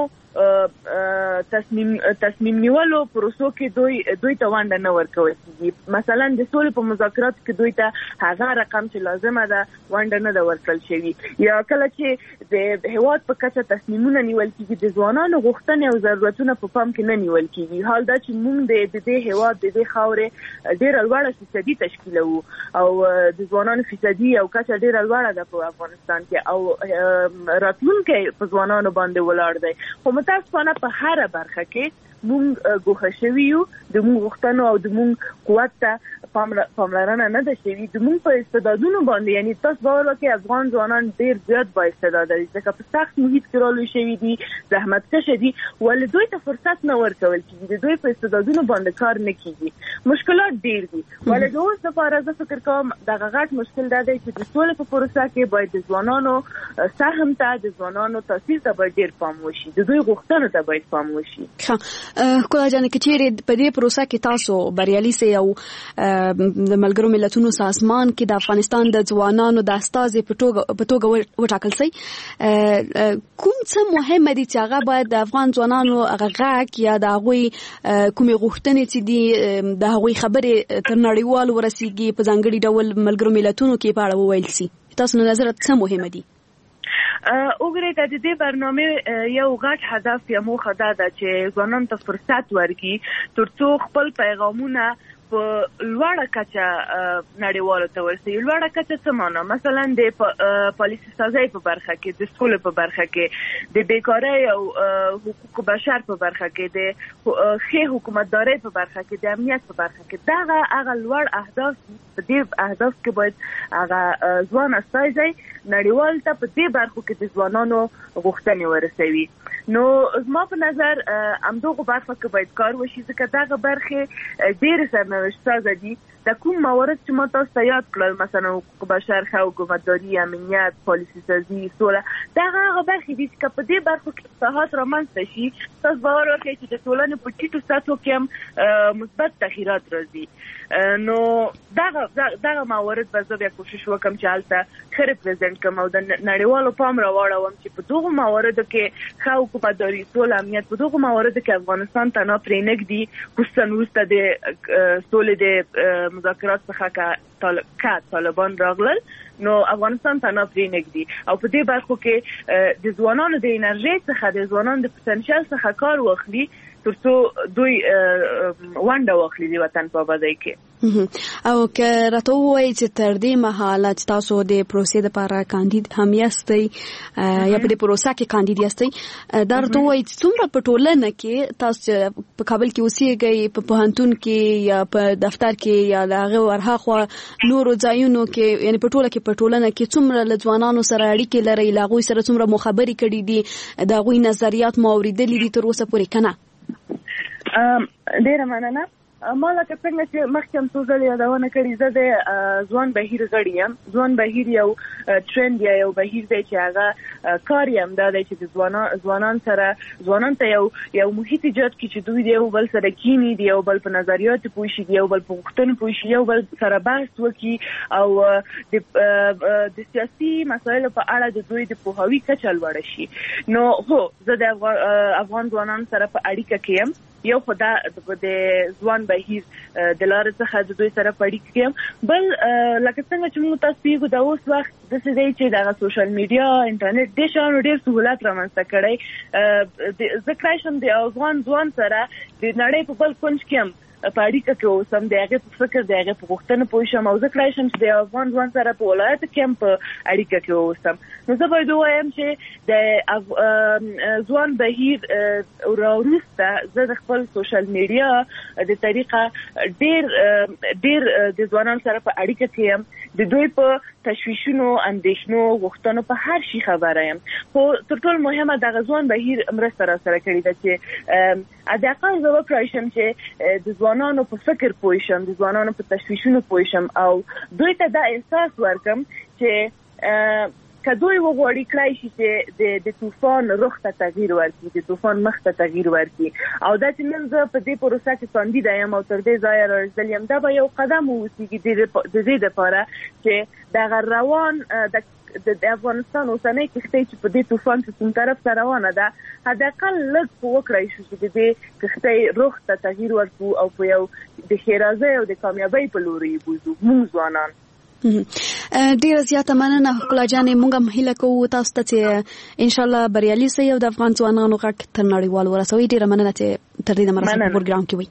تصمیم تصمیم نیولو پروسو کې دوی دوی ته ونډه نه ورکول کېږي. مثلا د سولې په مذاکراتو کې دوی ته هغه رقم چې لازمه ده ونډه نه ده ورکړل شوي. یا کله چې د هیواد په کچه تصمیمونه نیول کېږي د ځوانانو غوښتنې او ضرورتونه په پام کې نه نیول کېږي. حال دا چې موږ د دې هیواد د دې خاورې ډېره لوړه فیصدي تشکیلوو او د ځوانانو فیصدي او کچه ډېره لوړه ده په افغانستان کې او راتلونکی په ځوانانو باندې ولاړ دی. خو متاسفانه په هره برخه کې مونږ ګوښه شوي یو. د مونږ غوښتنو او د مونږ قوت ته پاملرنه نه ده شوي. د مونږ په استعدادونو باندې یعنی تاسو باور وکړئ افغان ځوانان ډېر زیات با استعداده دي ځکه په سخت محیط کې رالوی شوي دي زحمتکشه دي ولې دوی ته فرصت نه ورکول کېږي. د دوی په استعدادونو باندې کار نه کېږي. مشکلات ډېر دي ولې د اوس لپاره زه فکر کوم دغه غټ مشکل دا دی چې د سولې په پروسه کې باید د ځوانانو سهم ته د ځوانانو تاثیر ته باید ډېر پام وشي. د دوی غوښتنو ته باید پام وشي. ښکلا جانې که چیرې په دې پروسه کې تاسو بریالي سئ او د ملګرو ملتونو سازمان کې د افغانستان د ځوانانو د استازي په توګه وټاکل سئ کوم څه مهمه دي چې هغه باید د افغان ځوانانو هغه غږ یا د هغوی کومې غوښتنې چې دي د هغوی خبرې تر نړیوالو ورسیږي په ځانګړي ډول ملګرو ملتونو کې په اړه وویل سي؟ تاسو نه نظر څه مهمه دي؟ وګورئ د دې برنامې یو غټ هدف یا موخه دا ده چې ځوانانو ته فرصت ورکړي تر څو خپل پیغامونه په لوړه کچه نړیوالو ته ورسوي. لوړه کچه څه معنا؟ مثلا د پالیسي سازۍ په برخه کې د سولې په برخه کې د بیکارۍ او حقوق بشر په برخه کې د ښې حکومتدارۍ په برخه کې د امنیت په برخه کې دغه هغه لوړ اهداف په دې اهداف کې باید هغه ځوان استازي نړیوال ته په دې برخو کې د ځوانانو غوښتنې ورسوي. نو زما په نظر همدغه برخه کې باید کار وشي ځکه دغه برخې ډېرې سرنوشت سازه دي د کوم موارد چې ما تاسو ته یاد کړل مثلا حقوق بشر، ښه حکومتداري، امنیت، پالیسي سازي، سوله، دا هغه برخې دي چې په دې برخو کې اصلاحات رامنځته شي تاسو باور وکړئ چې د ټولنې په ټیټو سطحو کې هم مثبت تغییرات راځي. نو دغه دغه موارد به زه بیا کوشش وکړم چې هلته ښه ریپرزینټ کړم او د نړیوالو پام راواړوم چې په دغو مواردو کې ښه حکومتداري، سوله، امنیت، په دغو مواردو کې افغانستان ته نه پرې نږدي، خصوصا وروسته د سولې د مذاکرات څخه که طالبان راغلل نو افغانستان ته نه پرې نږدي او په دې برخو کې د ځوانانو د انرژۍ څخه، د ځوانانو د پوتنشل څخه کار واخلي ترڅو دوی ونډه واخلي د وطن په آبادۍ کې. او که راته ووایي چې تر دې مهاله چې تاسو د پروسې دپاره کاندید هم یاستئ یا په دې پروسه کې کاندید یاستئ، دا راته ووایي چې څومره په ټولنه کې تاسو په کابل کې اوسېږئ، په پوهنتون کې یا په دفتر کې یا د هغې ورهاخوا نورو ځایونو کې، یعنې په ټوله کې په ټولنه کې څومره له ځوانانو سره اړیکې لرئ، له هغوی سره څومره مو خبرې کړي دي، د هغوی نظریات مو اورېدلي دي تر اوسه پورې که نه؟ ډېره مننه. ما لکه څنګه چې مخکې هم څو ځلې یادونه کړې، زه د ځوان بهیر غړی یم. ځوان بهیر یو ټرند یا یو بهیر دی چې هغه کار یې همدا دی چې د ځوانان سره ځوانان ته یو یو محیط ایجاد کړي چې دوی د یو بل سره کینی، د یو بل په نظریاتو پوه شي، د یو بل په غوښتنو پوه شي، یو بل سره بحث وکړي او د سیاسي مسایلو په اړه د دوی د پوهاوي کچه لوړه شي. نو هو زه د افغان ځوانانو سره په اړیکه کې یم. یو خدا د ځوان بهیر د لارې څخه د دوی سره په اړیکه کې یم. بل لکه څنګه چې موږ تاسو پیږو دا اوس وخت داسې دی چې دغه سوشل میډیا، انټرنیټ دې شیانو ډېر سهولت رامنځته کړی. زه کړی شم د افغان ځوان سره د نړۍ په بل کونج کې هم په اړیکه کې اوسم، د هغې په فکر، د هغې په غوښتنه پوه شم او زه کړی شم چې د افغان ځوان سره په ولایتو کې هم په اړیکه کې اوسم. نو زه باید ووایم چې د ځوان بهیر راوروسته زه د خپل سوشل میډیا د طریقه ډېر ډېر د ځوانانو سره په اړیکه کې یم، د دوی په تشویشونو، اندېښنو، غوښتنو په هر شي خبره یم. خو تر ټولو مهمه دغه ځوان بهیر مرسته راسره کړې ده چې حداقل زه وکړی شم چې د ځوانانو په فکر پوه شم، د ځوانانو په تشویشونو پوه شم او دوی ته دا احساس ورکړم چې که دوی وغواړي کړی شي چې د طوفان رخ ته تغییر ورکړي، د طوفان مخ ته تغییر ورکړي. او دا چې نن زه په دې پروسه کې کاندیده یم او تر دې ځایه رارسېدلې یم، دا به یو قدم واوسېږي د دې دپاره چې دغه روان د افغانستان اوسنۍ کښتۍ چې په دې طوفان کې کوم طرف ته روانه ده، حداقل لږ په وکړی شو چې د دې کښتۍ رخ ته تغییر ورکړو او په یو د ښېرازۍ او د کامیابۍ په لوري یې بوځو موږ ځوانان. ډیره زیاته مننه ښکلا جانې. موږ هم هیله کوو تاسو ته چې انشاءالله بریالي سئ او د افغان ځوانانو غږ تر نړیوال ورسوئ. ډیره مننه چې تر دې دمه راسره په پروګرام کې وئ.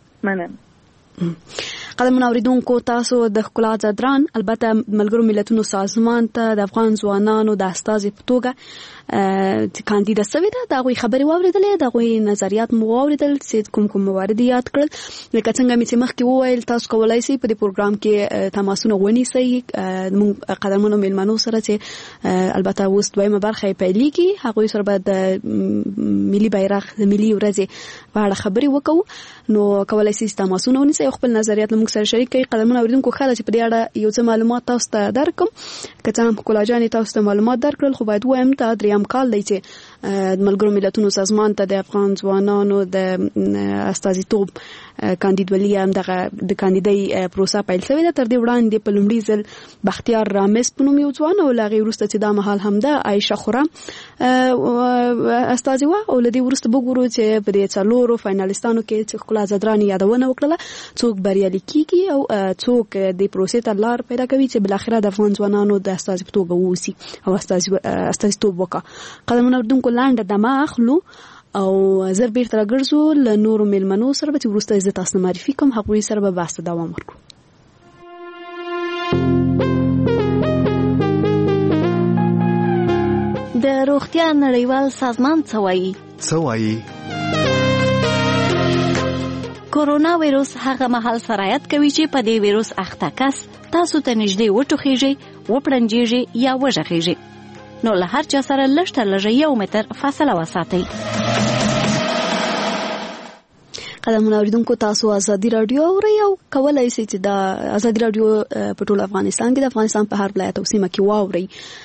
مننه. قدمونه اوریدونکو، تاسو د ښکلا ځدران البته ملګرو ملتونو سازمان ته د افغان ځوانانو د استازي په توګه چې کاندیده سوې ده، د هغوی خبرې واورېدلې، د هغوی نظریات مو واورېدل چې کوم کوم موارد یاد کړل. لکه څنګه مې چې مخکې وویل، تاسو کولی شئ په دې پروګرام کې تماسونه ونیسئ موږ قدمونو میلمنو سره چې البته اوس دویمه برخه یې پیلېږي، هغوی سره به د ملي بیرغ د ملي ورځې په اړه خبرې وکړو. نو کولی شئ تماسونه ونیسئ او خپل نظریات له موږ سره شریک کړئ. قدمونه اوریدونکو، ښه ده چې په دې اړه یو څه معلومات تاسو ته درکړم. که څه هم ښکلا جانې تاسو ته معلومات درکړل، خو باید ووایم دا درېیم کال دی چې د ملګرو ملتونو سازمان ته د افغان ځوانانو د استازیتوب کاندیدولي هم دغه د کاندیدۍ پروسه پیل شوې ده. تر دې وړاندې په لومړي ځل بختیار رامز په نوم یو ځوان او له هغې وروسته چې دا مهال همدا عایشه خرم استازي وه او له دې وروسته به ګورو چې په دې څلورو فاینالستانو کې چې ښکلا ځدران یادونه وکړله څوک بریالي کیږي او څوک د پروسې ته لار پیدا کوي چې بالاخره د افغان ځوانانو د استازي په توګه واوسي او استازیتوب وکړه. قدمونه اوریدونکو، لنډه دمه اخلو او زر بیرته راګرځو له نورو میلمنو سره به چې وروسته زه تاسو ته معرفي کوم، هغوی سره به بحث ته دوام ورکړو. د روغتیا نړیوال سازمان څه وایي؟ څه وایي؟ کورونا ویروس هغه مهال سرایت کوي چې په دې ویروس اخته کس تاسو ته نږدې وټوخیږي، وپړنجیږي یا وژغیږي. نو له هر چا سره لږ تر لږه یو متر فاصله وساتئ. قدمونه اوریدونکو تاسو ازادي رادیو اورئ او کولای شئ چې د ازادي رادیو په ټول افغانستان کې د افغانستان په هر ولایت او سیمه کې واورئ.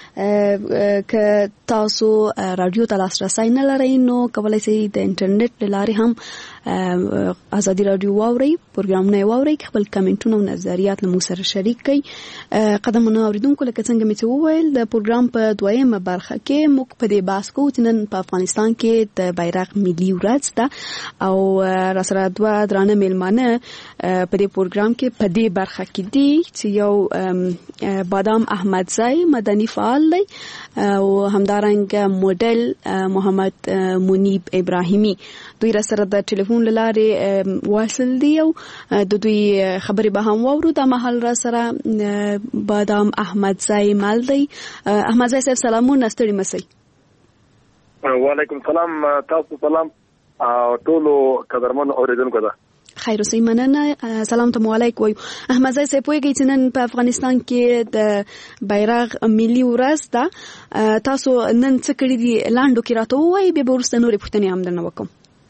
که تاسو رادیو ته لاسرسی نه لرئ نو کولای شئ د انټرنیټ له لارې هم ازادي رادیو واورئ، پروګرامونه واورئ، خپل کمنټونه او نظریات له موږ سره شریک کړئ. قدمونه اوریدونکو لکه څنګه مې وویل د پروګرام په دویمه برخه کې موږ په دې بحث کوو چې نن په افغانستان کې د بیرغ ملي ورځ ده او را سره دوه درانه میلمانه په دې پروګرام کې په دې برخه کې دي چې یو بادام احمدزی مدني فعال دی او همدارنګه موډل محمد منیب ابراهیمی. دوی را سره د ټلیفون لاره واصل دي او د دوی خبرې به هم واورو. د محل را سره بادام احمدزی مال دی. احمدزی صاحب سلامونه، ستړي مسئ. وعلیکم سلام، تاسو سلام ټولو قدرمن اوریدونکو ته. خیر اوسئ، مننه. سلام ته مو علیکم وایو. احمدزی صاحب پوهیږئ چې نن په افغانستان کې د بیرغ ملي ورځ ده. تاسو نن څه کړي دي لاندو کې راته ووایئ، بیا به وروسته نورې پوښتنې هم درنه وکړم.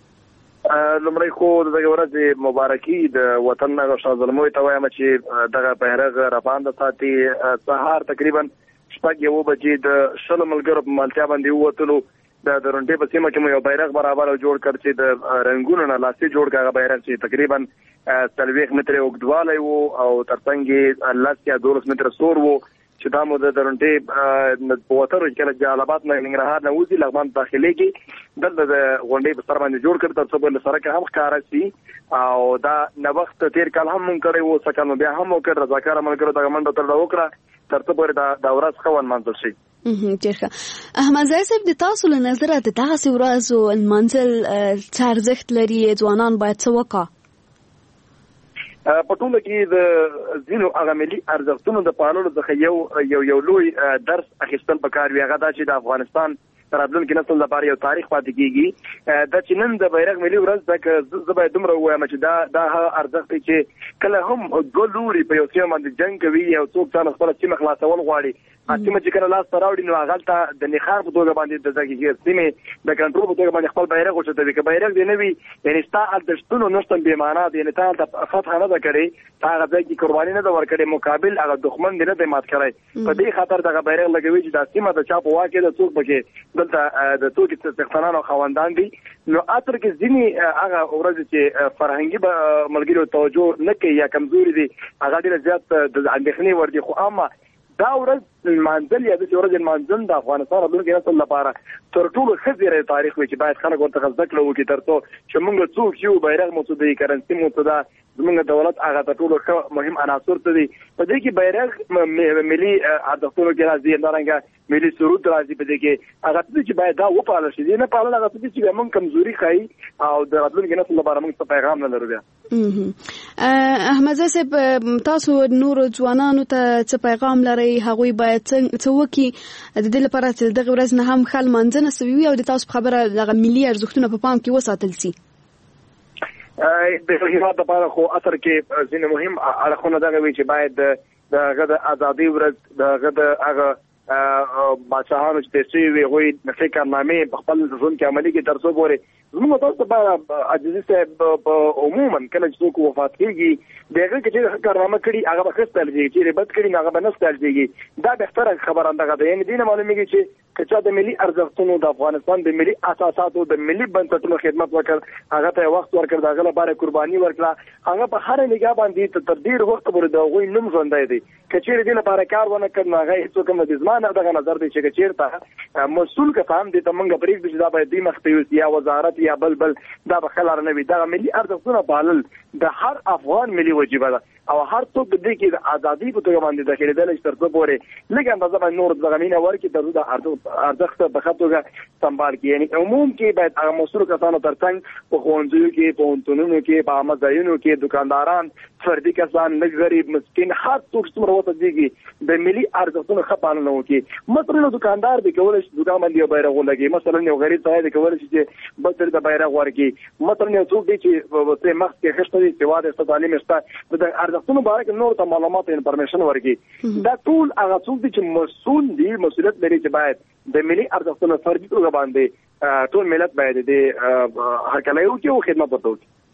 لومړی خو د دغه ورځې مبارکي د وطن هغه شاه ته وایم چې دغه بیرغ راباندې ساتي. سهار تقریبا شپږ یو بجې د شلو ملګرو په مالتیا باندې ووتلو. د درونټې په سیمه کې مو یو بیرغ برابر جوړ کړ چې د رنګونو نه لاسي جوړ کړه بیرغ چې تقریبا څلوېښت متره اوږدوالی و او ترڅنګ یې لس یا دولس متره سور و چې دا مو د درونټې په وترو چې کله جلالاباد نه ننګرهار نه وځي لغمان داخلي کې دلته د غونډۍ په سر باندې جوړ کړ تر څو بل سره کې هم ښکاره شي او دا نوښت تیر کال هم مونږ کړی و، څه کال بیا هم وکړ. رضاکاره ملګرو دغه منډه تر وکړه تر څو پورې دا ورځ ښه ونمانځل شي. ډېر ښه. احمدزی صاحب د تاسو له نظره د دغسې ورځو نمانځل څه ارزښت لري؟ ځوانان باید څه وکړي؟ په ټوله کې د ځینو هغه ملي ارزښتونو د پاللو څخه یو یو یو لوی درس اخیستل پکار وي. هغه دا چې د افغانستان راتلونکي نسل لپاره یو تاریخ پاتې کیږي. دا چې نن د بیرغ ملي ورځ ده، که زه باید دومره ووایم چې دا دا هغه ارزښت دی چې کله هم دوه لوري په یو سیمه باندې جنګ کوي او څوک ځان خپله سیمه خلاصول غواړي، سیمه چې کله لاس ته راوړي نو هغلته د نښان په توګه باندې د دغې سیمې د کنټرول په توګه باندې خپل بیرغ اوچتوي. که بیرغ دې نه وي یعنې ستا هلته شتون او نه شتون بې معنا دی، یعنې تا هلته فتحه نه ده کړې، تا هغه ځای کې قرباني نه ده ورکړې، مقابل هغه دښمن دې نه دی مات کړی. په دې خاطر دغه بیرغ لګوي چې دا سیمه د چا په واک کې ده، څوک پکې دلته د توکي څښتنان او خاوندان دي. نو اثر کې ځینې هغه ورځې چې فرهنګي ملګرو توجه نه کوي یا کمزوري دي هغه ډېره زیات د اندېښنې وړ دي. خو اما دا ورځ نمانځل یا داسې ورځ نمانځل د افغانستان راتلونکي نسل لپاره تر ټولو ښه زیری تاریخ وي چې باید خلک ورته زده کړه وکړي تر څو چې موږ څوک یو، بیرغ مو څه دی، کرنسي مو څه ده، زموږ دولت هغه تر ټولو ښه مهم عناصر څه دي. په دې کې بیرغ ملي ارزښتونو کې راځي، همدارنګه ملي سرود راځي. په دې کې هغه څه چې باید دا وپالل شي، دې نه پالل هغه څه چې موږ کمزوري ښایي او د راتلونکي نسل لپاره موږ څه پیغام نه لرو. بیا احمدزی صاحب تاسو نورو ځوانانو ته څه پیغام لرئ؟ هغوی باید څه وکړي د دې لپاره چې دغه ورځ نه هم ښه لمانځنه سوې وي او د تاسو په خبره دغه ملي ارزښتونه په پام کې وساتل شي؟ د هیواد لپاره خو اثر کې ځینې مهم اړخونه دغه وي چې باید د هغه د ازادۍ ورځ د هغه د هغه باچاهانو چې تېر شوي وي هغوی نقشې کارنامې په خپل ژوند کې عملي کړي تر څو پورې زموږ تاسو ته عاجزي صاحب په عموما کله چې څوک وفات کېږي د هغه کې چې کارنامه کړي هغه به ښه ستایل کېږي، چې بد کړي نو هغه به نه ستایل کېږي. دا بهتره خبره همدغه ده. یعنې دې نه معلومېږي چې که چا د ملي ارزښتونو د افغانستان د ملي اساساتو د ملي بنسټونو خدمت وکړ، هغه ته وخت ورکړ، د هغه لپاره قرباني ورکړه، هغه په هره نګاه باندې تر ډېر وخت پورې د هغوی نوم ژوندی دی. که چېرې دې لپاره کار ونه کړ نو هغه هېڅوک هم د زما نه دغه نظر دی چې که چېرته مسؤل کسان دې ته موږ پرېږدو چې دا باید دوی مخ ته یوسي یا وزارت یا بل بل، دا به ښه لاره نه وي. دغه ملي ارزښتونه پالل د هر افغان ملي وجیبه ده او هر څوک د دې کې د ازادۍ په توګه باندې داخلېدلی چې تر څو پورې لږ اندازه باندې نور دغه مینه ورکړي تر څو د ارزښت په ښه توګه سمبال کړي. یعنې عموم کې باید هغه مسؤلو کسانو تر څنګ په ښوونځیو کې، پوهنتونونو کې، په عامه ځایونو کې دوکانداران، فردي کسان، لږ غریب، مسکین، هر څوک چې څومره وسعېږي د ملي ارزښتونو ښه پالنه وکړي. مثلا دوکاندار دی کولی شي دوکان باندې یو بیرغ ولګي، مثلا یو غریب سړی دی کولی شي چې بل ځای ته بیرغ ورکړي، مثلا یو څوک دی چې مخ کې ښه شته دي، سواد شته، تعلیم شته، د ارزښتونو باره کې نور ته معلومات او انفارمیشن ورکړي. دا ټول هغه څوک دي چې مسؤل دي، مسؤلیت لري چې باید د ملي ارزښتونو فردي توګه باندې ټول ملت باید د هرکلی وکړي او خدمت ورته وکړي.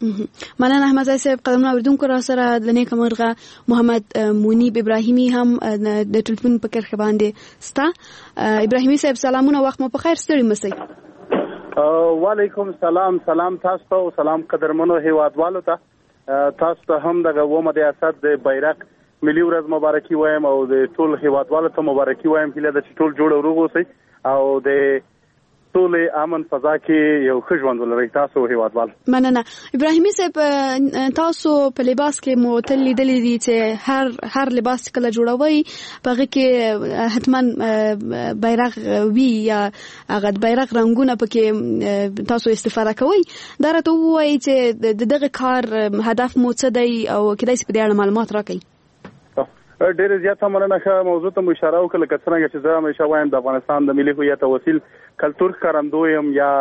مننه احمد زای صاحب. قدمونه اوریدونکو را سره د نیک مرغه محمد منیب ابراهیمی هم د ټلیفون په کرښه باندې ستا. ابراهیمی صاحب سلامونه، وخت مو په خیر، ستړي مسئ. وعلیکم سلام. سلام تاسو ته او سلام قدرمنو هیوادوالو ته. تاسو ته هم دغه ومه د اسد د بیرغ ملي ورځ مبارکي وایم او د ټول هیوادوالو ته مبارکي وایم. هیله ده چې ټول جوړ او روغ اوسئ او د ټول امن فضا کې یو ښه ژوند ولرئ تاسو هیوادوال. مننه. ابراهیمی صاحب تاسو په لباس کې مو تل لیدلې دي چې هر هر لباس کله جوړوي په هغه کې حتما بیرغ وی یا هغه بیرغ رنگونه پکې تاسو استفاده کوي. دا راته وایي چې دغه کار هدف مو څه دی او کله چې په دې اړه معلومات راکړئ. ډېر زیاته مننه. ښه موضوع ته مو اشاره وکړه. لکه څرنګه چې زه همیشه وایم د افغانستان د ملي هویت او اصیل کلتور ښکارندوی یم یا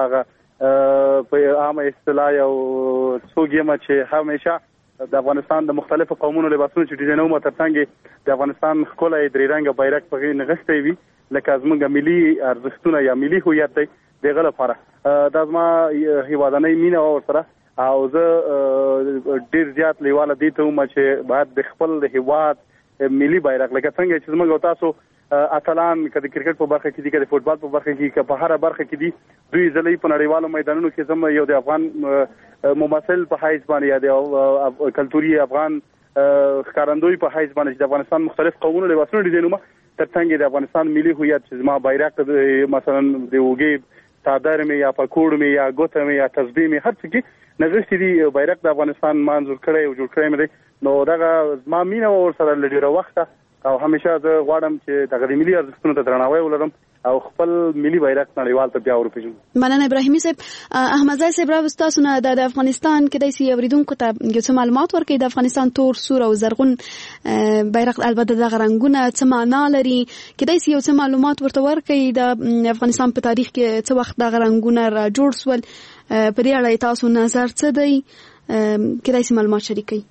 په عامه اصطلاح یو څوک یم چې همیشه د افغانستان د مختلفو قومونو لباسونه چې ډیزاینوم ترڅنګ د افغانستان ښکلی درې رنګه بیرغ پکې نغښتی وي لکه زموږ ملي ارزښتونه یا ملي هویت دی د هغه لپاره دا زما هیوادنۍ مینه وه ورسره او زه ډېر زیات لیواله دې ته وم چې باید د خپل د هیواد ملي بیرغ لکه څنګه چې موږ تاسو اتلان که د کرکټ په برخه کې دي که د فوټبال په برخه کې که په هر برخه کې دي دوی ځلې په نړیوالو میدانونو کې زم یو د افغان ممثل په حیث باندې یا د کلتوري افغان ښکارندوی په حیث باندې چې د افغانستان مختلف قومونو لباسونه ډیزاینوم ترڅنګ د افغانستان ملي هویت چې زما بیرغ مثلا د اوږې څادر مې یا پکوړ مې یا ګوته مې یا تسبیح مې هر څه کې نغښتي دي بیرغ د افغانستان منظور کړی او جوړ کړی مې دی. نو دغه زما مینه ورسره له ډېره وخته او همیشه زه غواړم چې دغه د ملي ارزښتونو ته درناوی ولرم او خپل ملي بیرغ نړیوال ته بیا ورپېژنم. مننه ابراهیمي صاحب. احمد زای صاحب راوست تاسو نه د افغانستان کېدای شي اوریدونکو ته یو څه معلومات ورکړي. د افغانستان تور، سور او زرغون بیرغ البته دغه رنګونه څه معنا لري، کېدای شي یو څه معلومات ورته ورکړي د افغانستان په تاریخ کې څه وخت دغه رنګونه را جوړ سول، په دې اړه تاسو نظر څه دی، کېدای شي معلومات شریک کړئ.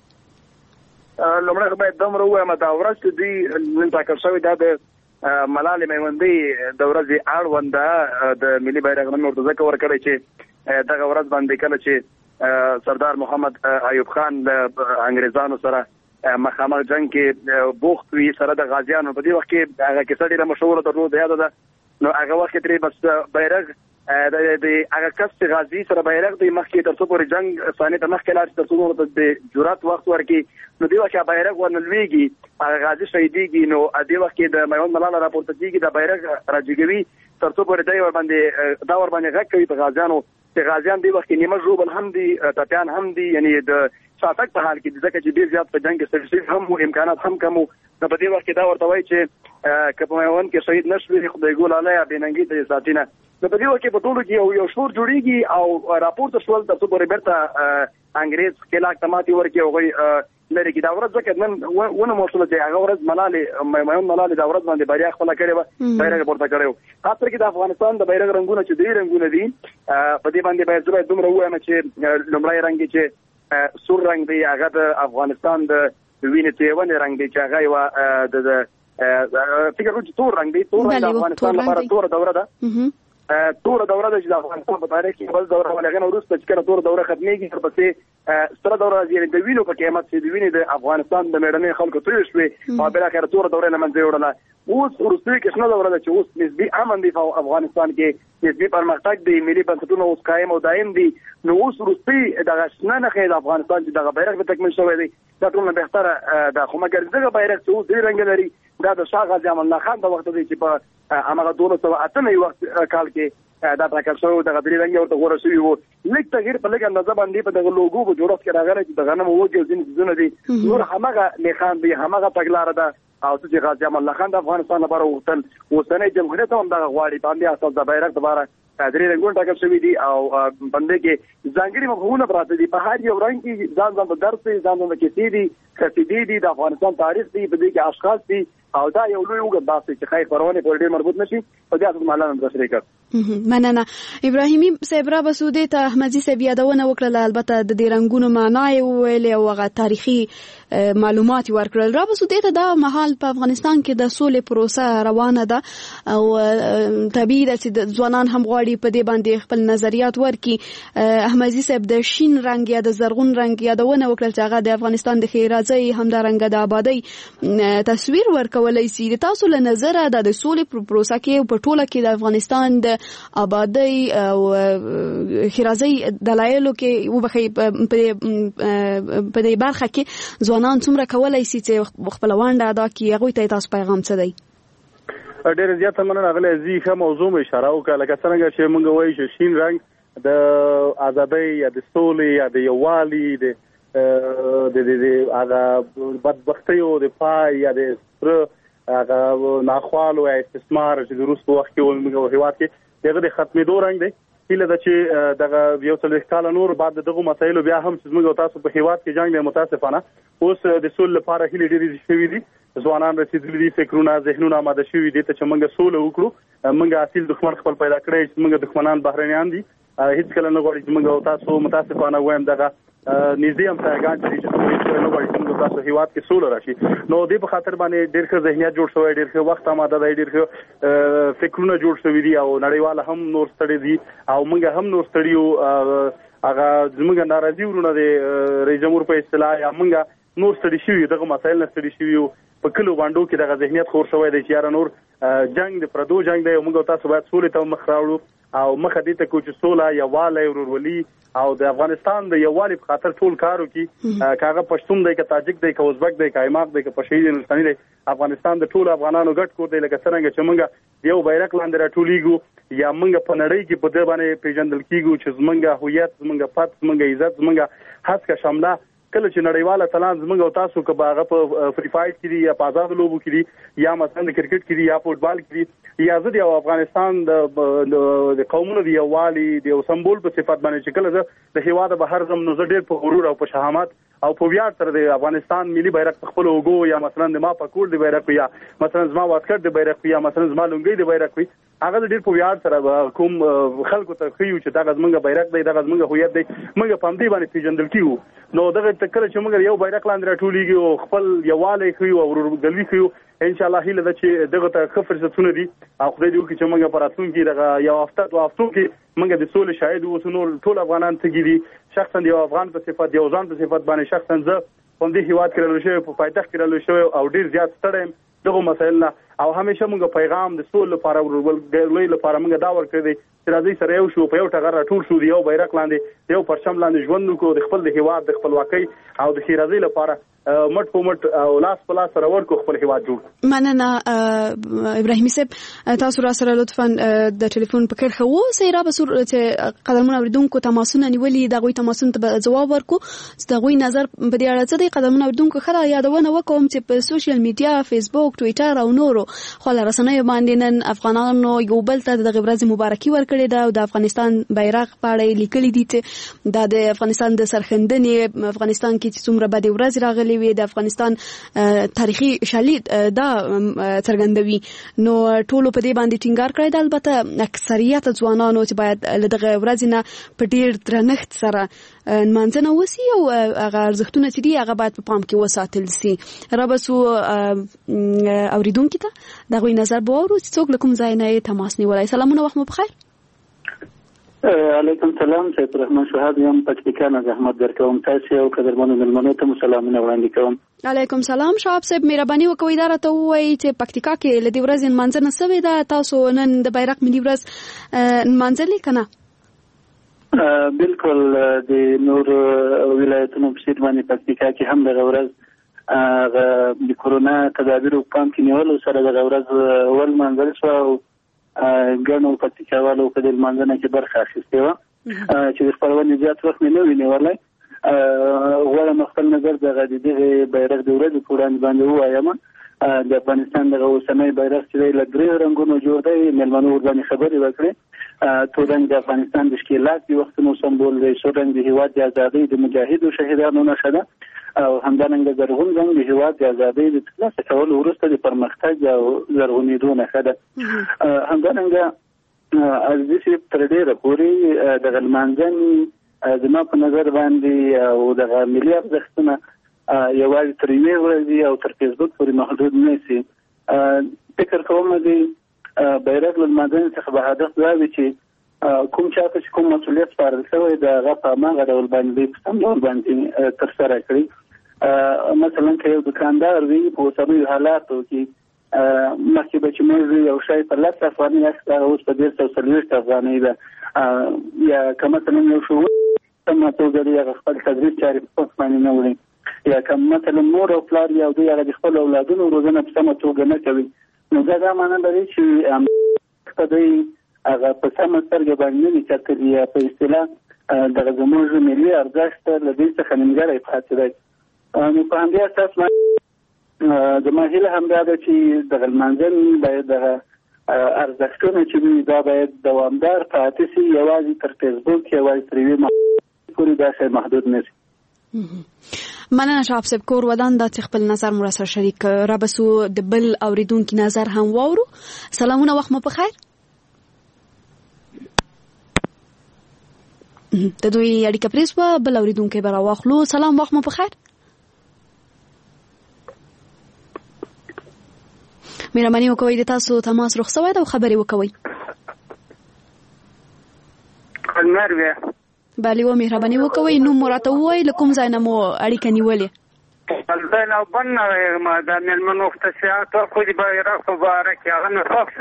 لومړی باید دومره ووایم دا ورځ چې دوی نن ټاکل شوې دا د ملالۍ میوندۍ د ورځې اړونده د ملي بیرغ نوم ورته ځکه ورکړی چې دغه ورځ باندې کله چې سردار محمد ایوب خان له انګریزانو سره مخامخ جنګ کې بوخت وي سره د غازیانو په دې وخت کې هغه کیسه ډېره مشهوره درلوده یاده ده. نو هغه وخت کې ترې بس بیرغ د هغه کس چې غازي سره بیرغ دی مخکې تر څو پورې جنګ صحنې ته مخکې لاړ شي تر څو ورته د جرأت وخت ورکړي نو دې وخت کې بیرغ ورنه لوېږي هغه غازي شهیدېږي نو دې وخت کې د میوند ملاله راپورته کېږي د بیرغ راجګوي تر څو پورې دی ورباندې دا ورباندې غږ کوي په غازیانو چې غازیان دې وخت کې نیمه ژوبل هم دي ټپیان هم دي یعنی د شاتګ په حال کې ځکه چې ډېر زیات په جنګ کې سرسیف هم وو امکانات هم کم وو نو په دې وخت کې دا ورته وایي چې که په میوند کې شهید نشوي خدای ګل الله بېننګي ته یې ساتي نه نو په دې وخت کې په ټولو کې یو یو شور جوړېږي او راپورته شول تر څو پورې بېرته انګریز خلاک ته ماتې ورکړي هغوی لري کې دا ورځ ځکه نن ونه موصله چې هغه ورځ ملالۍ میوند ملالۍ دا ورځ باندې بریا خپله کړې وه بیرغ پورته کړی و خاص کر کې د افغانستان د بیرغ رنګونه چې درې رنګونه دي په دې باندې باید زه باید دومره ووایم چې لومړی رنګ چې سور رنګ دی هغه د افغانستان د وینې تویونې رنګ دی چې هغه یوه د فکر کوم چې تور رنګ دی تور رنګ د افغانستان لپاره توره دوره ده توره دوره ده چې د افغانستان په تاریخ کې بل دوره ولې هغه وروسته چې کله توره دوره ختمېږي ورپسې سره دوره راځي د وینو په قیمت چې د وینې د افغانستان د میړنۍ خلکو توی شوې او بالاخره توره دوره له منځه وړله اوس وروستۍ کې شنه دوره ده چې اوس نسبي امن دی په افغانستان کې نسبي پرمختګ دی ملي بنسټونه اوس قایم او دایم دي نو اوس وروستۍ دغه شنه نښې د افغانستان چې دغه بیرغ په تکمیل شوی دی دا ټول نه بهتره ده خو مګر دغه بیرغ چې اوس درې رنګه لري دا د شاه غازي امان الله خان د وخت دی چې په هماغه دولس سوه اته نوي وخت کال کې دا ټاکل شوی دغه درې رنګه ورته غوره شوي وو لږ تغییر په لږ اندازه باندې په دغه لوګو په جوړښت کې راغلی چې د غنمو وږي او ځینې څیزونه دي نور هماغه نښان دی هماغه تګلاره ده او څه چې غازي امان الله خان د افغانستان لپاره وغوښتل اوسنی جمهوریت هم دغه غواړي په همدې اساس د بیرغ دپاره درې رنګونه ټاکل شوي دي او بندې کې ځانګړي مفهومونه پراته دي په هر یو رنګ کې ځان ځان په درس دی ځان ځان په کیسې دي قصیدې دي د افغانستان تاریخ دی په دې کې اشخاص دي او دا یو لوی اوږد بحث دی چې ښایي خپرونې پورې ډېر مربوط نه شي په دې اساس معلومات تشریح کړ مننه. ابراهیمي صاحب را بسودې ته احمدي صاحب یادونه وکړه، البته د دې رنګونو معنا یې وویلې او هغه تاریخي معلومات ورکړل. را بسودې ته دا مهال په افغانستان کې د سولې پروسه روانه ده او طبیعي ده چې ځوانان هم غواړي په دې باندې خپل نظریات ورکړي. احمدي صاحب د شین رنګ یا د زرغون رنګ یادونه وکړل چې هغه د افغانستان د ښېرازۍ همدارنګه د آبادۍ تصویر ورکولی شي. د تاسو له نظره د سولې پروسه کې په ټوله کې د افغانستان د آبادی او ښېرازۍ دلایلو کې وبخي په دې برخه کې ځوانان څومره کولای شي چې خپل ونډه ادا کړي، هغوی ته تاسو پیغام څه دی؟ ډېر زیات مننه. غلې زی ښه موضوع مې اشاره وکړه، لکه څنګه چې موږ وایو چې شین رنګ د آزادۍ یا د سولې یا د یووالي د د د هغه بدبختیو د پای یا د هغه ناخوالو یا استثمار چې د روس په وخت کې موږ هیواد کې دغه د ختمېدو رنګ دی. هیله ده چې دغه یو څلوېښت کاله نور بعد دغه مسایلو بیا هم چې موږ تاسو په هیواد کې جنګ دی، متاسفانه اوس د سولې لپاره هیله ډېرې شوي دي، ځوانان رسېدلي دي، فکرونه ذهنونه آماده شوي دي ته چې موږ سوله وکړو. موږ اصیل دښمن خپل پیدا کړی چې موږ دښمنان بهرنیان دي، هیڅ کله نه غواړي چې موږ تاسو متاسفانه وایم دغه نږدې همسایګان چې نه غواړي چې موږ تاسو هیواد کې سوله راشي. نو دې په خاطر باندې ډېر ښه ذهنیت جوړ شوی، ډېر ښه وخت آماده دی، ډېر ښه فکرونه جوړ شوي دي او نړیواله هم نور ستړي دي او موږ هم نور ستړي یو. هغه زموږ ناراضي ورونه د رئیس جمهور په اصطلاح یا موږ نور ستړي شوي دغه مسایل نه ستړي شوي یو. په کلو باندې کې دغه ذهنیت خور شوی دی چې یاره نور جنگ د پردو جنگ دی او موږ تاسو باید سولې ته مخ راوړو او مخه دې ته کوو چې سوله، یووالی، ورورولي او د افغانستان د یووالي په خاطر ټول کار وکړي. که هغه پښتون دی، که تاجک دی، که ازبک دی، که ایماق دی، که پشهید دی، نورستاني دی، افغانستان د ټولو افغانانو ګډ کور دی. لکه څرنګه چې موږ یو بیرغ لاندې راټولیږو یا موږ په نړۍ کې په دې باندې پیژندل کیږو چې زموږ هویت، زموږ پت، زموږ عزت، زموږ هڅه شامله کله چې نړیواله تلان زموږ او تاسو که هغه په فری فایټ کې دي یا په آزاد لوبو کې دي یا مثلا د کرکټ کې دي یا فوټبال کې دي یا زه د افغانستان د قومونو د یووالي د یو سمبول په صفت باندې چې کله زه د هیواده بهر زم نو زه ډېر په غرور او په شهامت او په ویاړ سره د افغانستان ملي بیرغ په خپل اوږو یا مثلا د ما پکول د بیرغ یا مثلا زما واسکټ د بیرغ یا مثلا زما لونګۍ د بیرغ هغه ډېر په ویاړ سره کوم خلکو ته خيو چې دا زمونږ بیرغ دی، دا زمونږ هویت دی، موږ په دې باندې پیژندل کیو. نو دغه تکل چې موږ یو بیرغ لاندې راټولېږي او خپل یووالی خيو او ورورګلوي خيو، ان شاء الله هیله ده چې دغه ته ښه فرصتونه دي او خدای دې وکړي چې موږ په راتلونکي دغه یو هفته دوه هفتو کې موږ د سولې شاهد اوسو. نور ټول افغانان تږي دي، شخصا یو افغان په صفت، یو ځان په صفت باندې شخصا زه په دې هیواد کې راغلی شوی، په پایتخت کې راغلی شوی او ډېر زیات ستړی یم دغه مسایل نه. او همیشه موږ پیغام د سولې لپاره ورولګلوي لپاره موږ دا ورکړی دی چې راځي سره یو شو، په یو ټغر راټول شو، د یو بیرغ لاندې یو پرچم لاندې ژوند وکړو، د خپل د هیواد د خپلواکۍ او د ښېرازۍ لپاره مټ په مټ او لاس په لاس سره ورکو خپل هیواد جوړ. مننه ابراهیمي صاحب، تاسو را سره لطفا د ټلیفون په کړه خو سې را بسور چې قدمونه اوریدونکو تماسونه نیولې دا غوي تماسونه ته جواب ورکو چې دا غوي نظر په دې اړه څه دی. قدمونه اوریدونکو خره یادونه وکوم چې په سوشل میډیا، فیسبوک، ټوئیټر او نورو خپل رسنیو باندې نن افغانانو یو بل ته د ورځې مبارکي ورکړې ده او د افغانستان بیرغ په اړه لیکلي دي چې دا د افغانستان د سرښندنې افغانستان کې چې څومره بدې ورځې راغلي وي، د افغانستان تاریخي شالید دا څرګندوي. نو ټولو په دې باندې ټینګار کړی دی، البته اکثریت ځوانانو چې باید له دغه ورځې نه په ډېر درنښت سره نمانځنه وسي او هغه ارزښتونه چې دي هغه باید په پام کې وساتل سي. را بسو اوریدونکو ته دغه نظر به اورو چې څوک له کوم ځای نه تماس نیولای. سلامونه، وخت مو بخیر. علیکم سلام، سید الرحمن شهاب یم، پکتیکا نه زحمت درکوم. تاسو او قدرمنو ملمنو ته سلامونه وړاندې کوم. علیکم سلام شهاب صاحب، مهرباني وکوئ دا راته ووایئ چې پکتیکا کې له دې ورځې نمانځنه سوې ده، تاسو نن د بیرغ ملي ورځ نمانځلې که نه؟ بالکل، د نور ولایتونو په څېر باندې پکتیکا کې هم دغه ورځ د کورونا تدابیرو په پام کې نیولو سره دغه ورځ ولمانځل شوه او ګڼو پکتیکاوالو په دې لمانځنه کې برخه اخیستې وه چې د خپرونې زیات وخت مې نه وي نیولی. غواړم خپل نظر دغه د دغې بیرغ د ورځې په وړاندې باندې ووایم. د افغانستان دغه اوسنی بیرغ چې دی له درې رنګونو جوړ دی، مېلمنو ورباندې خبرې وکړې. تور رنګ د افغانستان د ښکېلاک د وختونو سمبول دی، سور رنګ د هېواد د ازادۍ د مجاهدو شهیدانو نښه ده او همدارنګه زرغون رنګ د هېواد د ازادۍ د ترلاسه کولو وروسته د پرمختګ او زرغونېدو نښه ده. همدارنګه عزیز صاحب تر ډېره پورې د لمانځنې زما په نظر باندې او د ملي ارزښتونه یوازې تر یوې ورځې او تر فیسبوک پورې محدود نه شي. فکر کوم د بیرغ لمانځنې څخه به هدف دا وي چې کوم چاته چې کوم مسؤلیت سپارل شوی د هغه په هماغه ډول باندې په سم ډول باندې ترسره کړي. مثلا که یو دکاندار وي په اوسنیو حالاتو کې مخکې به چې موږ یو شی په لس افغانۍ اخیست هغه اوس په ډېر سوه څلوېښت افغانۍ ده، یا که مثلا یو ښوونکی سمه توګه دی هغه خپل تدریس چارې په وخت باندې نه وړي، یا که مثلا مور او پلار یا دوی هغه د خپلو اولادونو روزنه په سمه توګه نه کوي، نو دا دا معنی لري چې په دوی هغه په سمه سترګه باندې نه دي کتلي، یا په اصطلاح دغه زموږ ملي ارزښت له دوی څخه نیمګړی پاتې دی. نو په همدې اساس زما هیله همدا ده چې دغه لمانځنې باید دغه ارزښتونه چې وي دا باید دوامدار پاتې شي، یوازې تر فیسبوک یوازې تر یوې محدودې پورې دا شی محدود نه شي. مننه شاه صاحب. کور ودان دا چې خپل نظر مو سره شریک را بسو د بل اوریدونکو نظر هم واورو. سلامونه، وخت مو په خیر. د دوی اړیکه پریسوه، بل اوریدونکو به راواخلو. سلام، وخت مو په خیر. مهرباني وکوئ د تاسو تماس رخ شوی ده او خبرې وکوئ. خلمر بیا بله و مهرباني وکوئ. نوم مو راته ووایئ، له کوم ځای نه مو اړیکه نیولې؟ البته او بن نه ما د مېلمنو افتتاحات خو د بیرغ مبارک هغه نه خوښ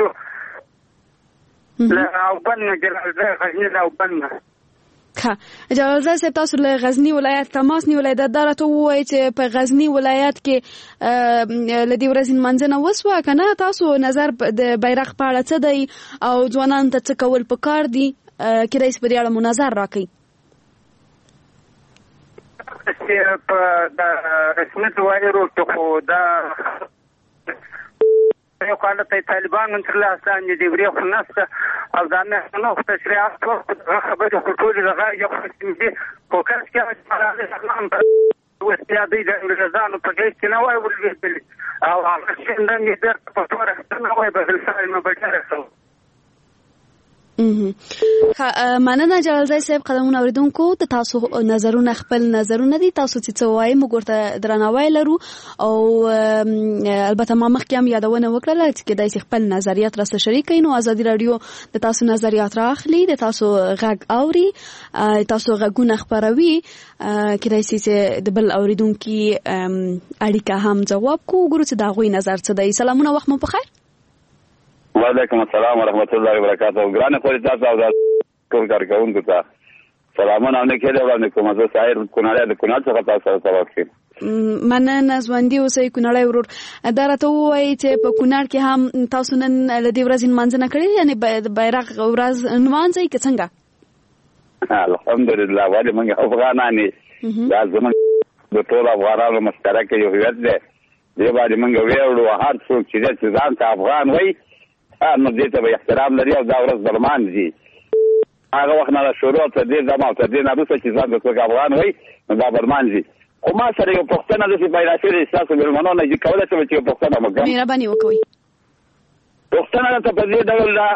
شو له او بن نه جلال غزني او بن نه ښه. جلال صاحب تاسو له غزني ولایت تماس نیولی ده، دا راته ووایئ چې په غزني ولایت کې له دې ورځې لمانځنه وسوه که نه؟ تاسو نظر د بیرغ په اړه څه دی او ځوانانو ته څه کول پکار دي؟ کیدای شي په دې اړه مو نظر راکړئ. په د رسمیت وایرو کې خو دا یو کال ته طالبان تر لاسه نه دی وری خو نسته او دا نه نو تشریعات ټول خبره ټول دغه یو قسم دي فوکس کې راځي نن وسیادې د انګريزانو په کې کې نه وای ولې او هغه څنګه نه در په توګه نه وای په ځای نه بچره. مننه جلال صاحب. قدمونه اوریدونکو د تاسو نظرونه خپل نظرونه دي، تاسو چې څه وایي موږ ورته درناوی لرو او البته ما مخکې هم یادونه وکړله چې کیدای شي خپل نظریات راسره شریک کړئ. نو ازادي راډیو د تاسو نظریات راخلي، د تاسو غږ اوري، تاسو غږونه خپروي، کیدای شي چې د بل اوریدونکي اړیکه هم ځواب کو وګورو چې د هغوی نظر څه دی. سلامونه، وخت مو په خیر. وعلیکم السلام ورحمت الله وبرکاته. ګرانه پوری تاسو او د ټول کارکونکو ته سلامونه نه کېده وړاندې کوم. زه سایر کونړ د کونړ څخه تاسو سره تماس کوم. مننه ژوندي اوسئ کونړی ورور. دا راته ووایئ چې په کونړ کې هم تاسو نن له دې ورځې لمانځنه کړې، یعنې د بیرغ ورځ لمانځئ که څنګه؟ الحمدلله. ولې موږ افغانان یو، دا زموږ د ټولو افغانانو مشترک یو هویت دی. دې باندې موږ ویاړو. هر څوک چې دی چې ځان ته افغان وایي نو دې ته به احترام لري او دا ورځ به لمانځي. هغه وخت نه شروع تر دې دمه او تر دې نه وروسته چې ځان ته څوک افغان وایي نو دا به لمانځي. خو ما سره یو پوښتنه داسې پیدا شوې ده، ستاسو مېلمنو نه کولی شم چې یو پوښتنه وکړم. مهرباني وکوئ. پوښتنه راته په دې ډول ده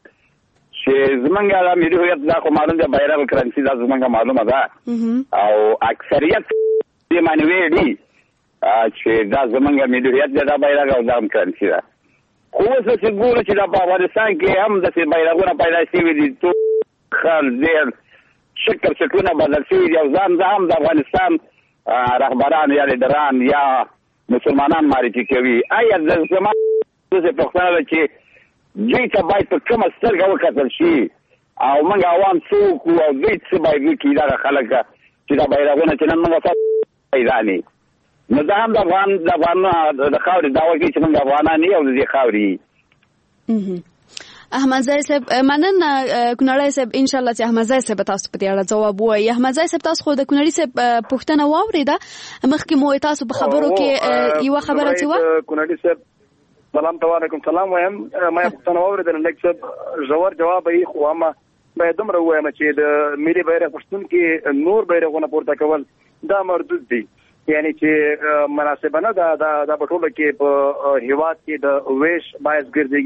چې زمونږ دا ملي هویت دا خو معلوم دی، بیرغ کرنسي دا زمونږ معلومه ده او اکثریت دې معنی ویلي چې دا زمونږ ملي هویت دی، دا بیرغ او دا هم کرنسي ده. خو اوس چې ګورو چې دا په افغانستان کې هم داسې بیرغونه پیدا شوي دي، ټول خل ډېر شکل شکلونه بدل شوي دي او ځان زه هم د افغانستان رهبران یا لیډران یا مسلمانان معرفي کوي. آیا زما داسې پوښتنه ده چې دوی ته باید په کومه سترګه وکتل شي او موږ عوام څوک وو او دوی څه باید وکړي دغه خلک چې دا بیرغونه چې نن موږ پیدا نه نو دا هم د افغان د افغان د خاورې دعوه کوي چې موږ افغانان یو د دې خاورې. احمدزی صاحب مننه. کونړی صاحب ان شاء الله چې احمدزی صاحب تاسو په دې اړه ځواب وایي. احمدزی صاحب تاسو خو د کونړي صاحب پوښتنه واورېده، مخکې مو تاسو په خبرو کې یوه خبره چې وه. کونړي صاحب سلام ته وعلیکم سلام وایم. ما پوښتنه واورېدله لږ څه ژور جواب یې خو اما باید دومره ووایم چې د ملي بیرغ غوښتونکي نور بیرغونه پورته کول دا مردود دي، یعنی چې مناسبه نه ده دا په ټوله کې په هیواد کې د ویش باعث ګرځېږي.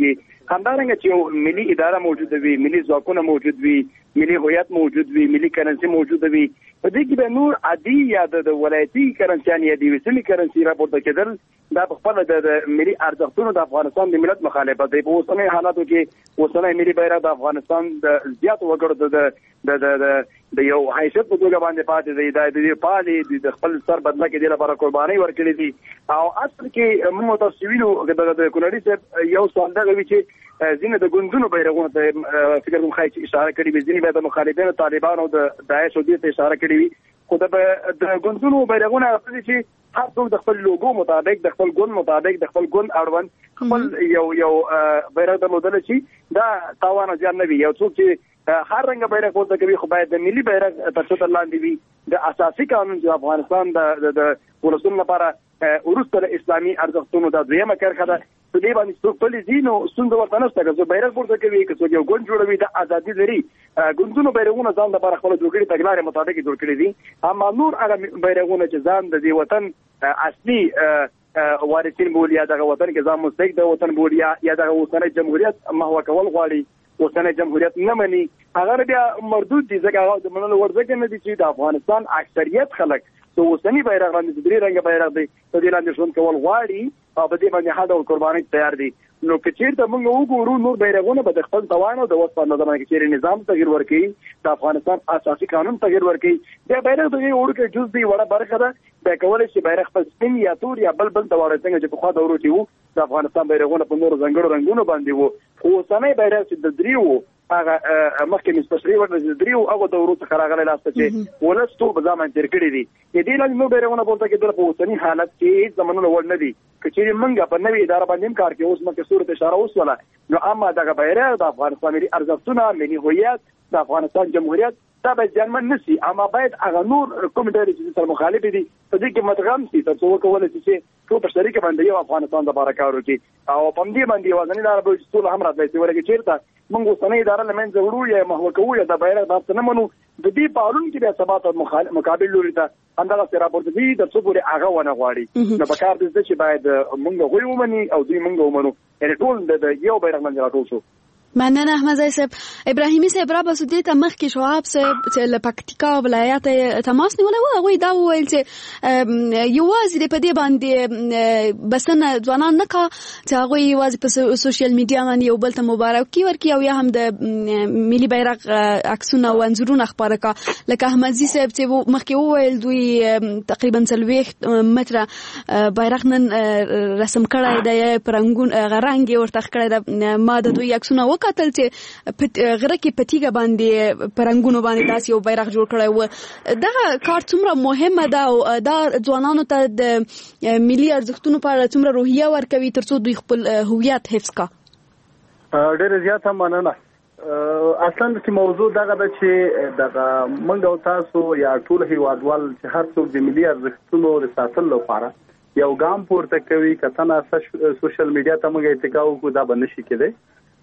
همدارنګه چې ملي اداره موجود وي، ملي ځواکونه موجود وي، ملي هویت موجود وي، ملي کرنسي موجود وي، په دې کې به نور عادي یا د ولایتي کرنسيان یا د وسیلې کرنسي راپورته کېدل دا په خپل د ملي ارزښتونو د افغانستان د ملت مخالفت دی. په اوسنۍ حالاتو کې اوسنۍ ملي بیرغ د افغانستان د زیات وګړو د د د د یو حیثیت په توګه باندې پاتې دی. دا د پالي د خپل سر بدله کې د لپاره قرباني ورکړي دي. او اصل کې موږ تاسو ویلو د کونړي صاحب یو سوال دا وی چې ځینې د ګوندونو بیرغونو ته فکر کوم خای چې اشاره کړې وي، ځینې د مخالفینو طالبانو د داعش او دې ته اشاره کړې وي، خو د ګوندونو بیرغونه هغه چې هر څوک د خپل لوګو مطابق د خپل ګوند مطابق د خپل ګوند اړوند خپل یو یو بیرغ درلودل چې دا تاوان ځان نه وي. یو څوک چې هر رنګ بیرغ پورته کوي خو باید د ملي بیرغ تر څټ لاندې وي. د اساسي قانون چې افغانستان د د ولسمو لپاره ورسره اسلامي ارزښتونو د دویمه کرخه ده، په دې باندې څوک په لزینو ستونزه ورته نشته. که څوک بیرغ پورته کوي، که څوک یو ګوند جوړوي، د ازادي لري. ګوندونو بیرغونه ځان لپاره خپل جوړ کړي، تګلارې مطابق جوړ کړي دي. اما نور هغه بیرغونه چې ځان د دې وطن اصلي وارثین بولي یا دغه وطن کې ځان مستحق د وطن بولي یا دغه اوسنۍ جمهوریت محو کول غواړي، اوسنۍ جمهوریت نه مني، هغه بیا مردود دي. ځکه هغه د منلو وړ ځکه نه دي چې د افغانستان اکثریت خلک ته اوسنی بیرغ باندې درې رنګه بیرغ دی په دې لاندې ژوند کول غواړي او په دې باندې هدا او قرباني تیار دي. نو که چیرته موږ وګورو نور بیرغونه به د خپل توان او د وس په نظر کې چیرې نظام تغیر ورکړي، د افغانستان اساسي قانون تغیر ورکړي، د بیرغ دغه وړکه جز دی وړه برخه ده. د کولای شي بیرغ په سپین یا تور یا بل بل د وړه څنګه چې په خوا د ورو وو د افغانستان بیرغونه په نور زنګړو رنگونو باندې وو. خو اوسنۍ بیرغ چې د دریو هغه مخکې مستشري ورته دریو هغه د ورو څخه راغلي لاسته چې ولستو په ځامن تیر کړی دي. دې لاندې نو بیرغونه پورته کېدل په اوسنی حالت کې زمونږ ور نه دي. کچېری منګه په نوې اداره باندې کار کوي، اوس مکه صورت اشاره وسوله. نو اما دغه بیرغ د افغانستان ملي ارزښتونه، ملي هویت، د افغانستان جمهوریت دا به ځانمن نشي. اما باید هغه نور کوم ډېر چې سره مخالف دي په دې کې متغم شي تر څو وکولای شي چې ټول په شریک باندې یو افغانستان د بارکار وکړي. او په دې باندې وزنی دار به ټول هم راځي چې ورګه چیرته موږ اوسنۍ اداره لمن زړو یا محو کوو یا د بیرغ تاسو نه منو. د دې پالون کې بیا ثبات او مقابل لوري ته همدغه سره راپورته دي تر څو پورې هغه ونه غواړي. نو په کار دې چې باید موږ غوي ومني او دوی موږ ومنو، یعنی ټول د یو بیرغ باندې راټول شو. مننه احمد زای صاحب. ابراهیمی صاحب را بسودی ته مخکې شواب صاحب چې له پکتیکا ولایت تماس نیولای و، هغه دا وویل چې یوازې په دې باندې بسنه ځوانان نه کا چې هغه یوازې په سوشل میډیا باندې یو بل ته مبارکي ورکړي او یا هم د ملي بیرغ عکسونه او انځورونه خبره کا. لکه احمد زی صاحب چې مخکې وویل دوی تقریبا څلوېښت متره بیرغ نن رسم کړی دی، پرنګون غرنګ ورته کړی دی. ما د دوی عکسونه قتل چې غره کې پتیګه باندې پرنګونو باندې داس یو بیرغ جوړ کړی و. دا کار څومره مهمه ده او دا ځوانانو ته د ملي ارزښتونو په اړه څومره روحیه ورکوي تر څو دوی خپل هویت حفظ کا. ډېر زیات مننه. اصلا چې موضوع دغه ده چې دغه موږ او تاسو یا ټول هیوادوال چې هر څوک د ملي ارزښتونو د ساتلو لپاره یو ګام پورته کوي، کتنه سوشل میډیا ته موږ اتکا وکړو دا به نشي کېدی.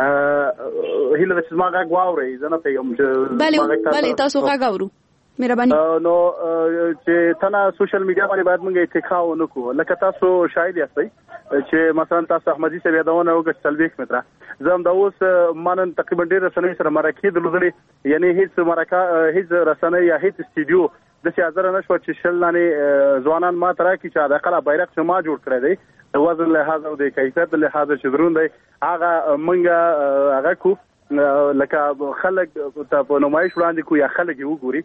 هیله ده چې زما غږ واورئ، زه نه پوهېږم چې بلې بلې تاسو غږ اورو مهرباني. نو چې تنه سوشل میډیا باندې باید موږ اتکا ونه کړو. لکه تاسو شاهد یاستئ چې مثلا تاسو احمدي صاحب یادونه وکړه څلوېښت متره، زه هم دا اوس مانن تقریبا ډېر رسنۍ سره مرکې درلودلې، یعنی هیڅ مرکه هیڅ رسنۍ یا هیڅ استودیو داسې حاضره نه شوه چې شل دانې ځوانان ما ته راکړي چې حداقل بیرغ چې ما جوړ کړی دی د وزن لحاظ او د کیفیت لحاظ چې درون دی هغه موږ هغه کو لکه خلک ته په نمایش وړاندې کو یا خلک یې وګوري.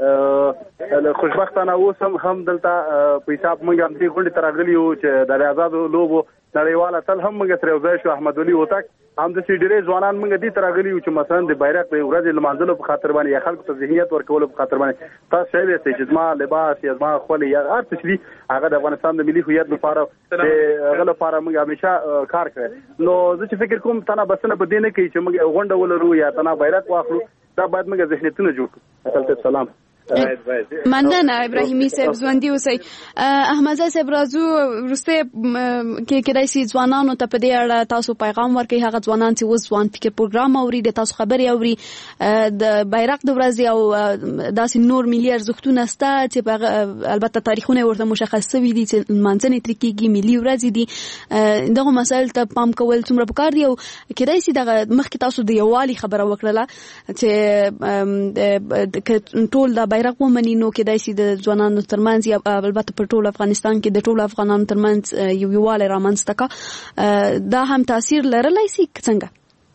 خوشبختانه اوس هم هم دلته په حساب موږ هم دې غونډې ته راغلي یو چې د آزادو لوبو نړیواله اتل هم موږ سره یو ځای شو، احمد ولي هوتک هم داسې ډېرې ځوانان موږ دې ته راغلي یو چې مثلا د بیرغ د ورځې لمانځلو په خاطر باندې یا خلکو ته ذهنیت ورکولو په خاطر باندې تاسو شاید یاستئ چې زما لباس یا زما خولۍ یا هر څه چې دي هغه د افغانستان د ملي هویت لپاره د هغه لپاره موږ همیشه کار کړی. نو زه چې فکر کوم تنه بسنه په دې نه کوي چې موږ غونډه ولرو یا تنه بیرغ واخلو، دا باید موږ ذهنیتونه جوړ کړو. سلام. مننه ابراهیمي صاحب ژوندي اوسئ. احمدزی صاحب راځو وروسته کې کېدای شي ځوانانو ته په دې اړه تاسو پیغام ورکړئ. هغه ځوانان چې اوس ځوان فکر پروګرام اوري د تاسو خبرې اوري د بیرغ د ورځې او داسې نور ملي ارزښتونه شته چې البته تاریخونه ورته مشخص شوي دي چې لمانځنې ترې کېږي، ملي ورځې دي. دغه مسایل ته پام کول څومره پکار دي او کېدای شي دغه مخکې تاسو د یووالي خبره وکړله چې ټول د بیرغ ومني نو کېدای شي د ځوانانو ترمنځ یا البته په ټول افغانستان کې د ټول افغانانو ترمنځ یو یووالی رامنځته کا دا هم تاثیر لرلی شي څنګه؟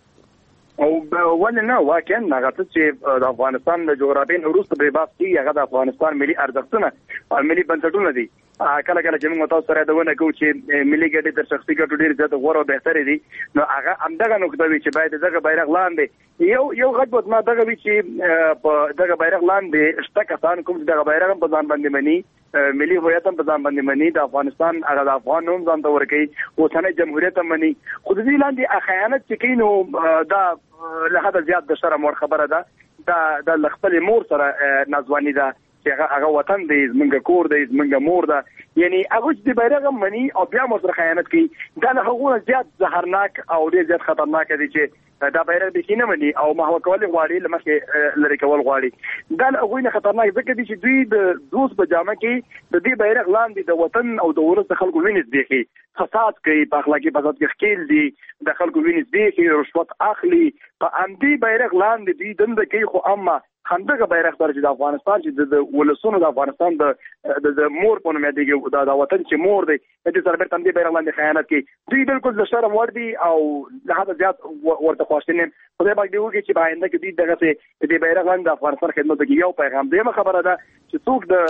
او ولې نه واقعا هغه چې د افغانستان د جغرافیې وروسته به باب کې هغه د افغانستان ملي ارزښتونه او ملي بنسټونه دي. کله کله چې موږ تاسو سره دا ونه کوو چې ملي ګټې تر شخصي ګټو ډېر زیات غوره او بهتري دي، نو هغه همدغه نقطه وي چې باید دغه بیرغ لاندې یو یو غږ وته ما دغه وی چې په دغه بیرغ لاندې شته کسان کوم چې دغه بیرغ په ځان باندې مني، ملي هویت هم په ځان باندې مني، د افغانستان هغه د افغان نوم ځان ته ورکوي، اوسنۍ جمهوریت هم مني، خو د دې لاندې خیانت چې کوي نو دا له حده زیات د شرم وړ خبره ده. دا د خپل مور سره نازواني ده چې هغه وطن دی، زمونږ کور دی، زمونږ مور ده، یعنی هغه چې د بیرغ مني او بیا مو سره خیانت کوي، دا له هغه زیات زهرناک او ډېر زیات خطرناک دی چې دا بیرغ به کینه مني او محو کول غواړي لمخه لری کول غواړي. دا له هغه نه خطرناک ځکه دی چې دوی د دوست په جامه کې د دې بیرغ لاندې د وطن او د ولس خلکو ویني ځبېخي، فساد کوي، په اخلاقي فساد کې ښکیل دي، د خلکو ویني ځبېخي، رشوت اخلي، په امدي بیرغ لاندې دوی دنده کوي. خو اما همدغه بیرغ در چې د افغانستان چې د ولسونو د افغانستان د د مور په نوم یادېږي، د وطن چې مور دی، د سره بیرته همدې بیرغ لاندې خیانت کوي. دوی بالکل د شرم وړ دي او له حده زیات ورته خواشیني. خدای پاک دې وکړي چې په آینده کې دوی دغسې د بیرغ لاندې د افغانستان خدمت وکړي. یو پیغام دیمه خبره ده چې څوک د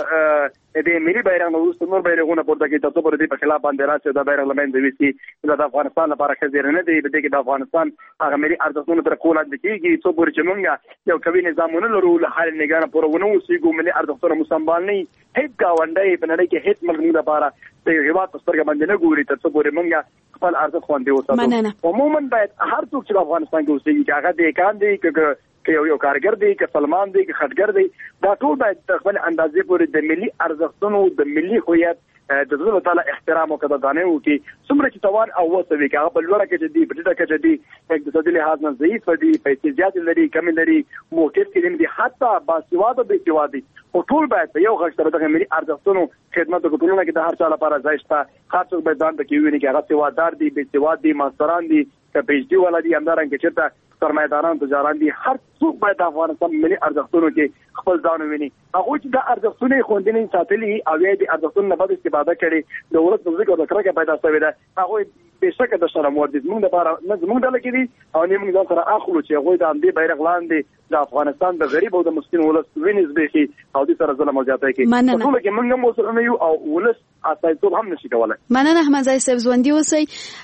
د ملي بیرغ نه وروسته نور بیرغونه پورته کوي تر څو پورې دې په خلاف باندې راشي د بیرغ له منځه ویسي، دا د افغانستان لپاره ښه زیری نه دی. په دې کې د افغانستان هغه ملي ارزښتونه تر پښو لاندې کېږي څو پورې چې موږ یو قوي نظام ونه لرو، له حال نګاره پورې ونه اوسېږو، ملي ارزښتونه مو سمبال نه وي، هېڅ ګاونډی په نړۍ کې هېڅ ملک موږ لپاره د یو هېواد په سترګه باندې نه ګوري تر څو پورې موږ خپل ارزښت خوندي وساتو. عموما باید هر څوک چې په افغانستان کې اوسېږي چې هغه دهقان دی که که یو یو کارګر دی که سلمان دی که خټګر دی، دا ټول باید خپل اندازې پورې د ملي ارزښتونو د ملي هویت د زړه تعالی احترام او قدرداني وکړي. څومره چې توان او وسه وي، هغه په لوړه کې دی، په ټیټه کې دی، اقتصادي لحاظ نه ضعیف دی، پیسې زیات لري کم لري، موقف کې دی، حتی باسواده به سوادي، او ټول باید په یو غږ سره د ملي ارزښتونو خدمت وکړي چې د هر چا لپاره ځای شته. هر څوک باید ځان ته کې ویني چې هغه سواددار دي، بې سواد دي، ماستران دي، که پی ایچ ډي والا دي، همدارنګه چېرته سرمایه‌داران تجاران دي، هر څوک باید د افغانستان ملي ارزښتونو کې خپل ځان وویني. هغوی چې د ارزښتونه یې خوندي نه ساتلي او یا د ارزښتونو نه بد استفاده کړې، د ولس په ذکر او د کرکه پیدا شوې ده، هغوی بېشکه د شرم وړ دي. زموږ لپاره نه زموږ ډله کې دي او نه موږ ځان سره اخلو چې هغوی د همدې بیرغ لاندې د افغانستان د غریب او د مسکین ولس وینې زبېښي او دوی سره ظلم او زیاتی کوي. په ټوله کې موږ هم ورسره نه یو او ولس استازیتوب هم نشي کولی. مننه احمدزی صاحب ژوندي اوسئ.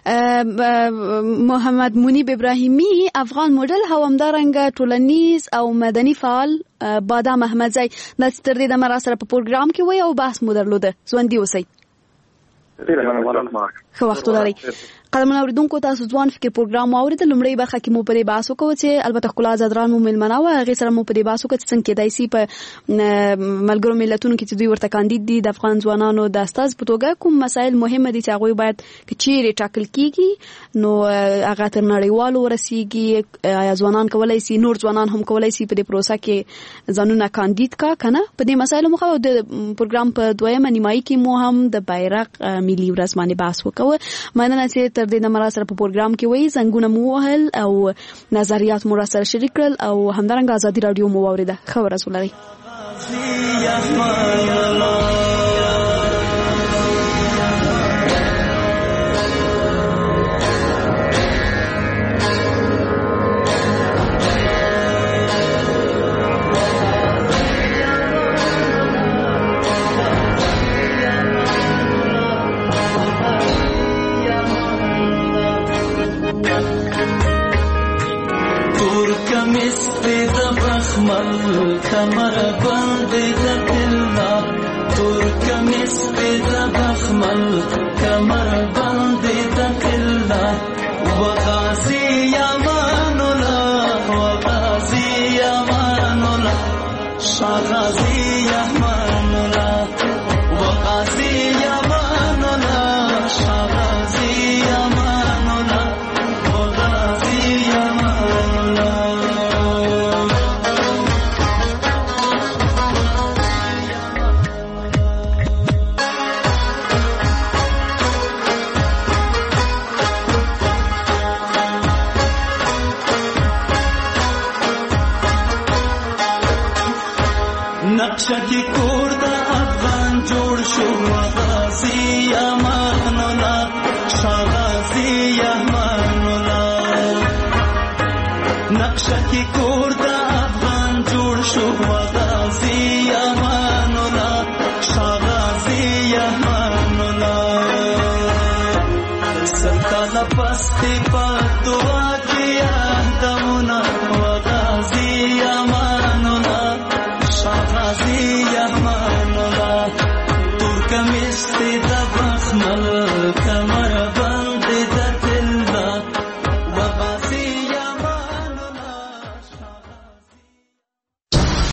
محمد منیب ابراهیمي افغان موډل او همدارنګه ټولنیز او مدني فعال بادام احمدزی د تر دې د مرا سره په پروګرام کې وای او بحث مو درلوده. ژوندي اوسئ. ښه وخت ولرئ. قدرمن اوریدونکو، تاسو ځوان فکر پروګرام واوریدل. لومړی برخه کې مو پرې بحث وکړو چې البته ښکلا زادران مو مېلمنه وه، هغې سره مو پرې بحث وکړو چې څنګه کېدای شي په ملګرو ملتونو کې چې دوی ورته کاندید دي د افغان ځوانانو د استازي په توګه کوم مسایل مهمه دي چې هغوی باید که چیرې ټاکل کېږي نو هغه تر نړیوالو ورسېږي. آیا ځوانان کولی شي، نور ځوانان هم کولی شي په دې پروسه کې ځانونه کاندید کا که نه؟ په دې مسایلو مو د پروګرام په دویمه نیمایي کې مو هم د بیرغ ملي ورځ باندې بحث وکړو. مننه چې تر دې نه مرا سره په پروګرام کې وایي، زنګونه مو وهل او نظریات مو را سره شریک کړل او همدارنګه ازادي راډیو مو واورېده. ښه ورځ ولرئ. کمر بند دلنا تور کمیس پیدا بخمل کمر بند دلنا وغازی یمانولا وغازی یمانولا شاغازي امان الله وغازي امان الله شاغازي امان الله وغازي امان الله نقشه کی کور د افغان جوړ شو غازی امان الله شاغازی امان الله نقشه کی کور د افغان جوړ شو غازی امان الله شاغازی امان الله سلطنه پستی په دعا کې دمونه غازی امان الله شاغازی امان الله ترکمستان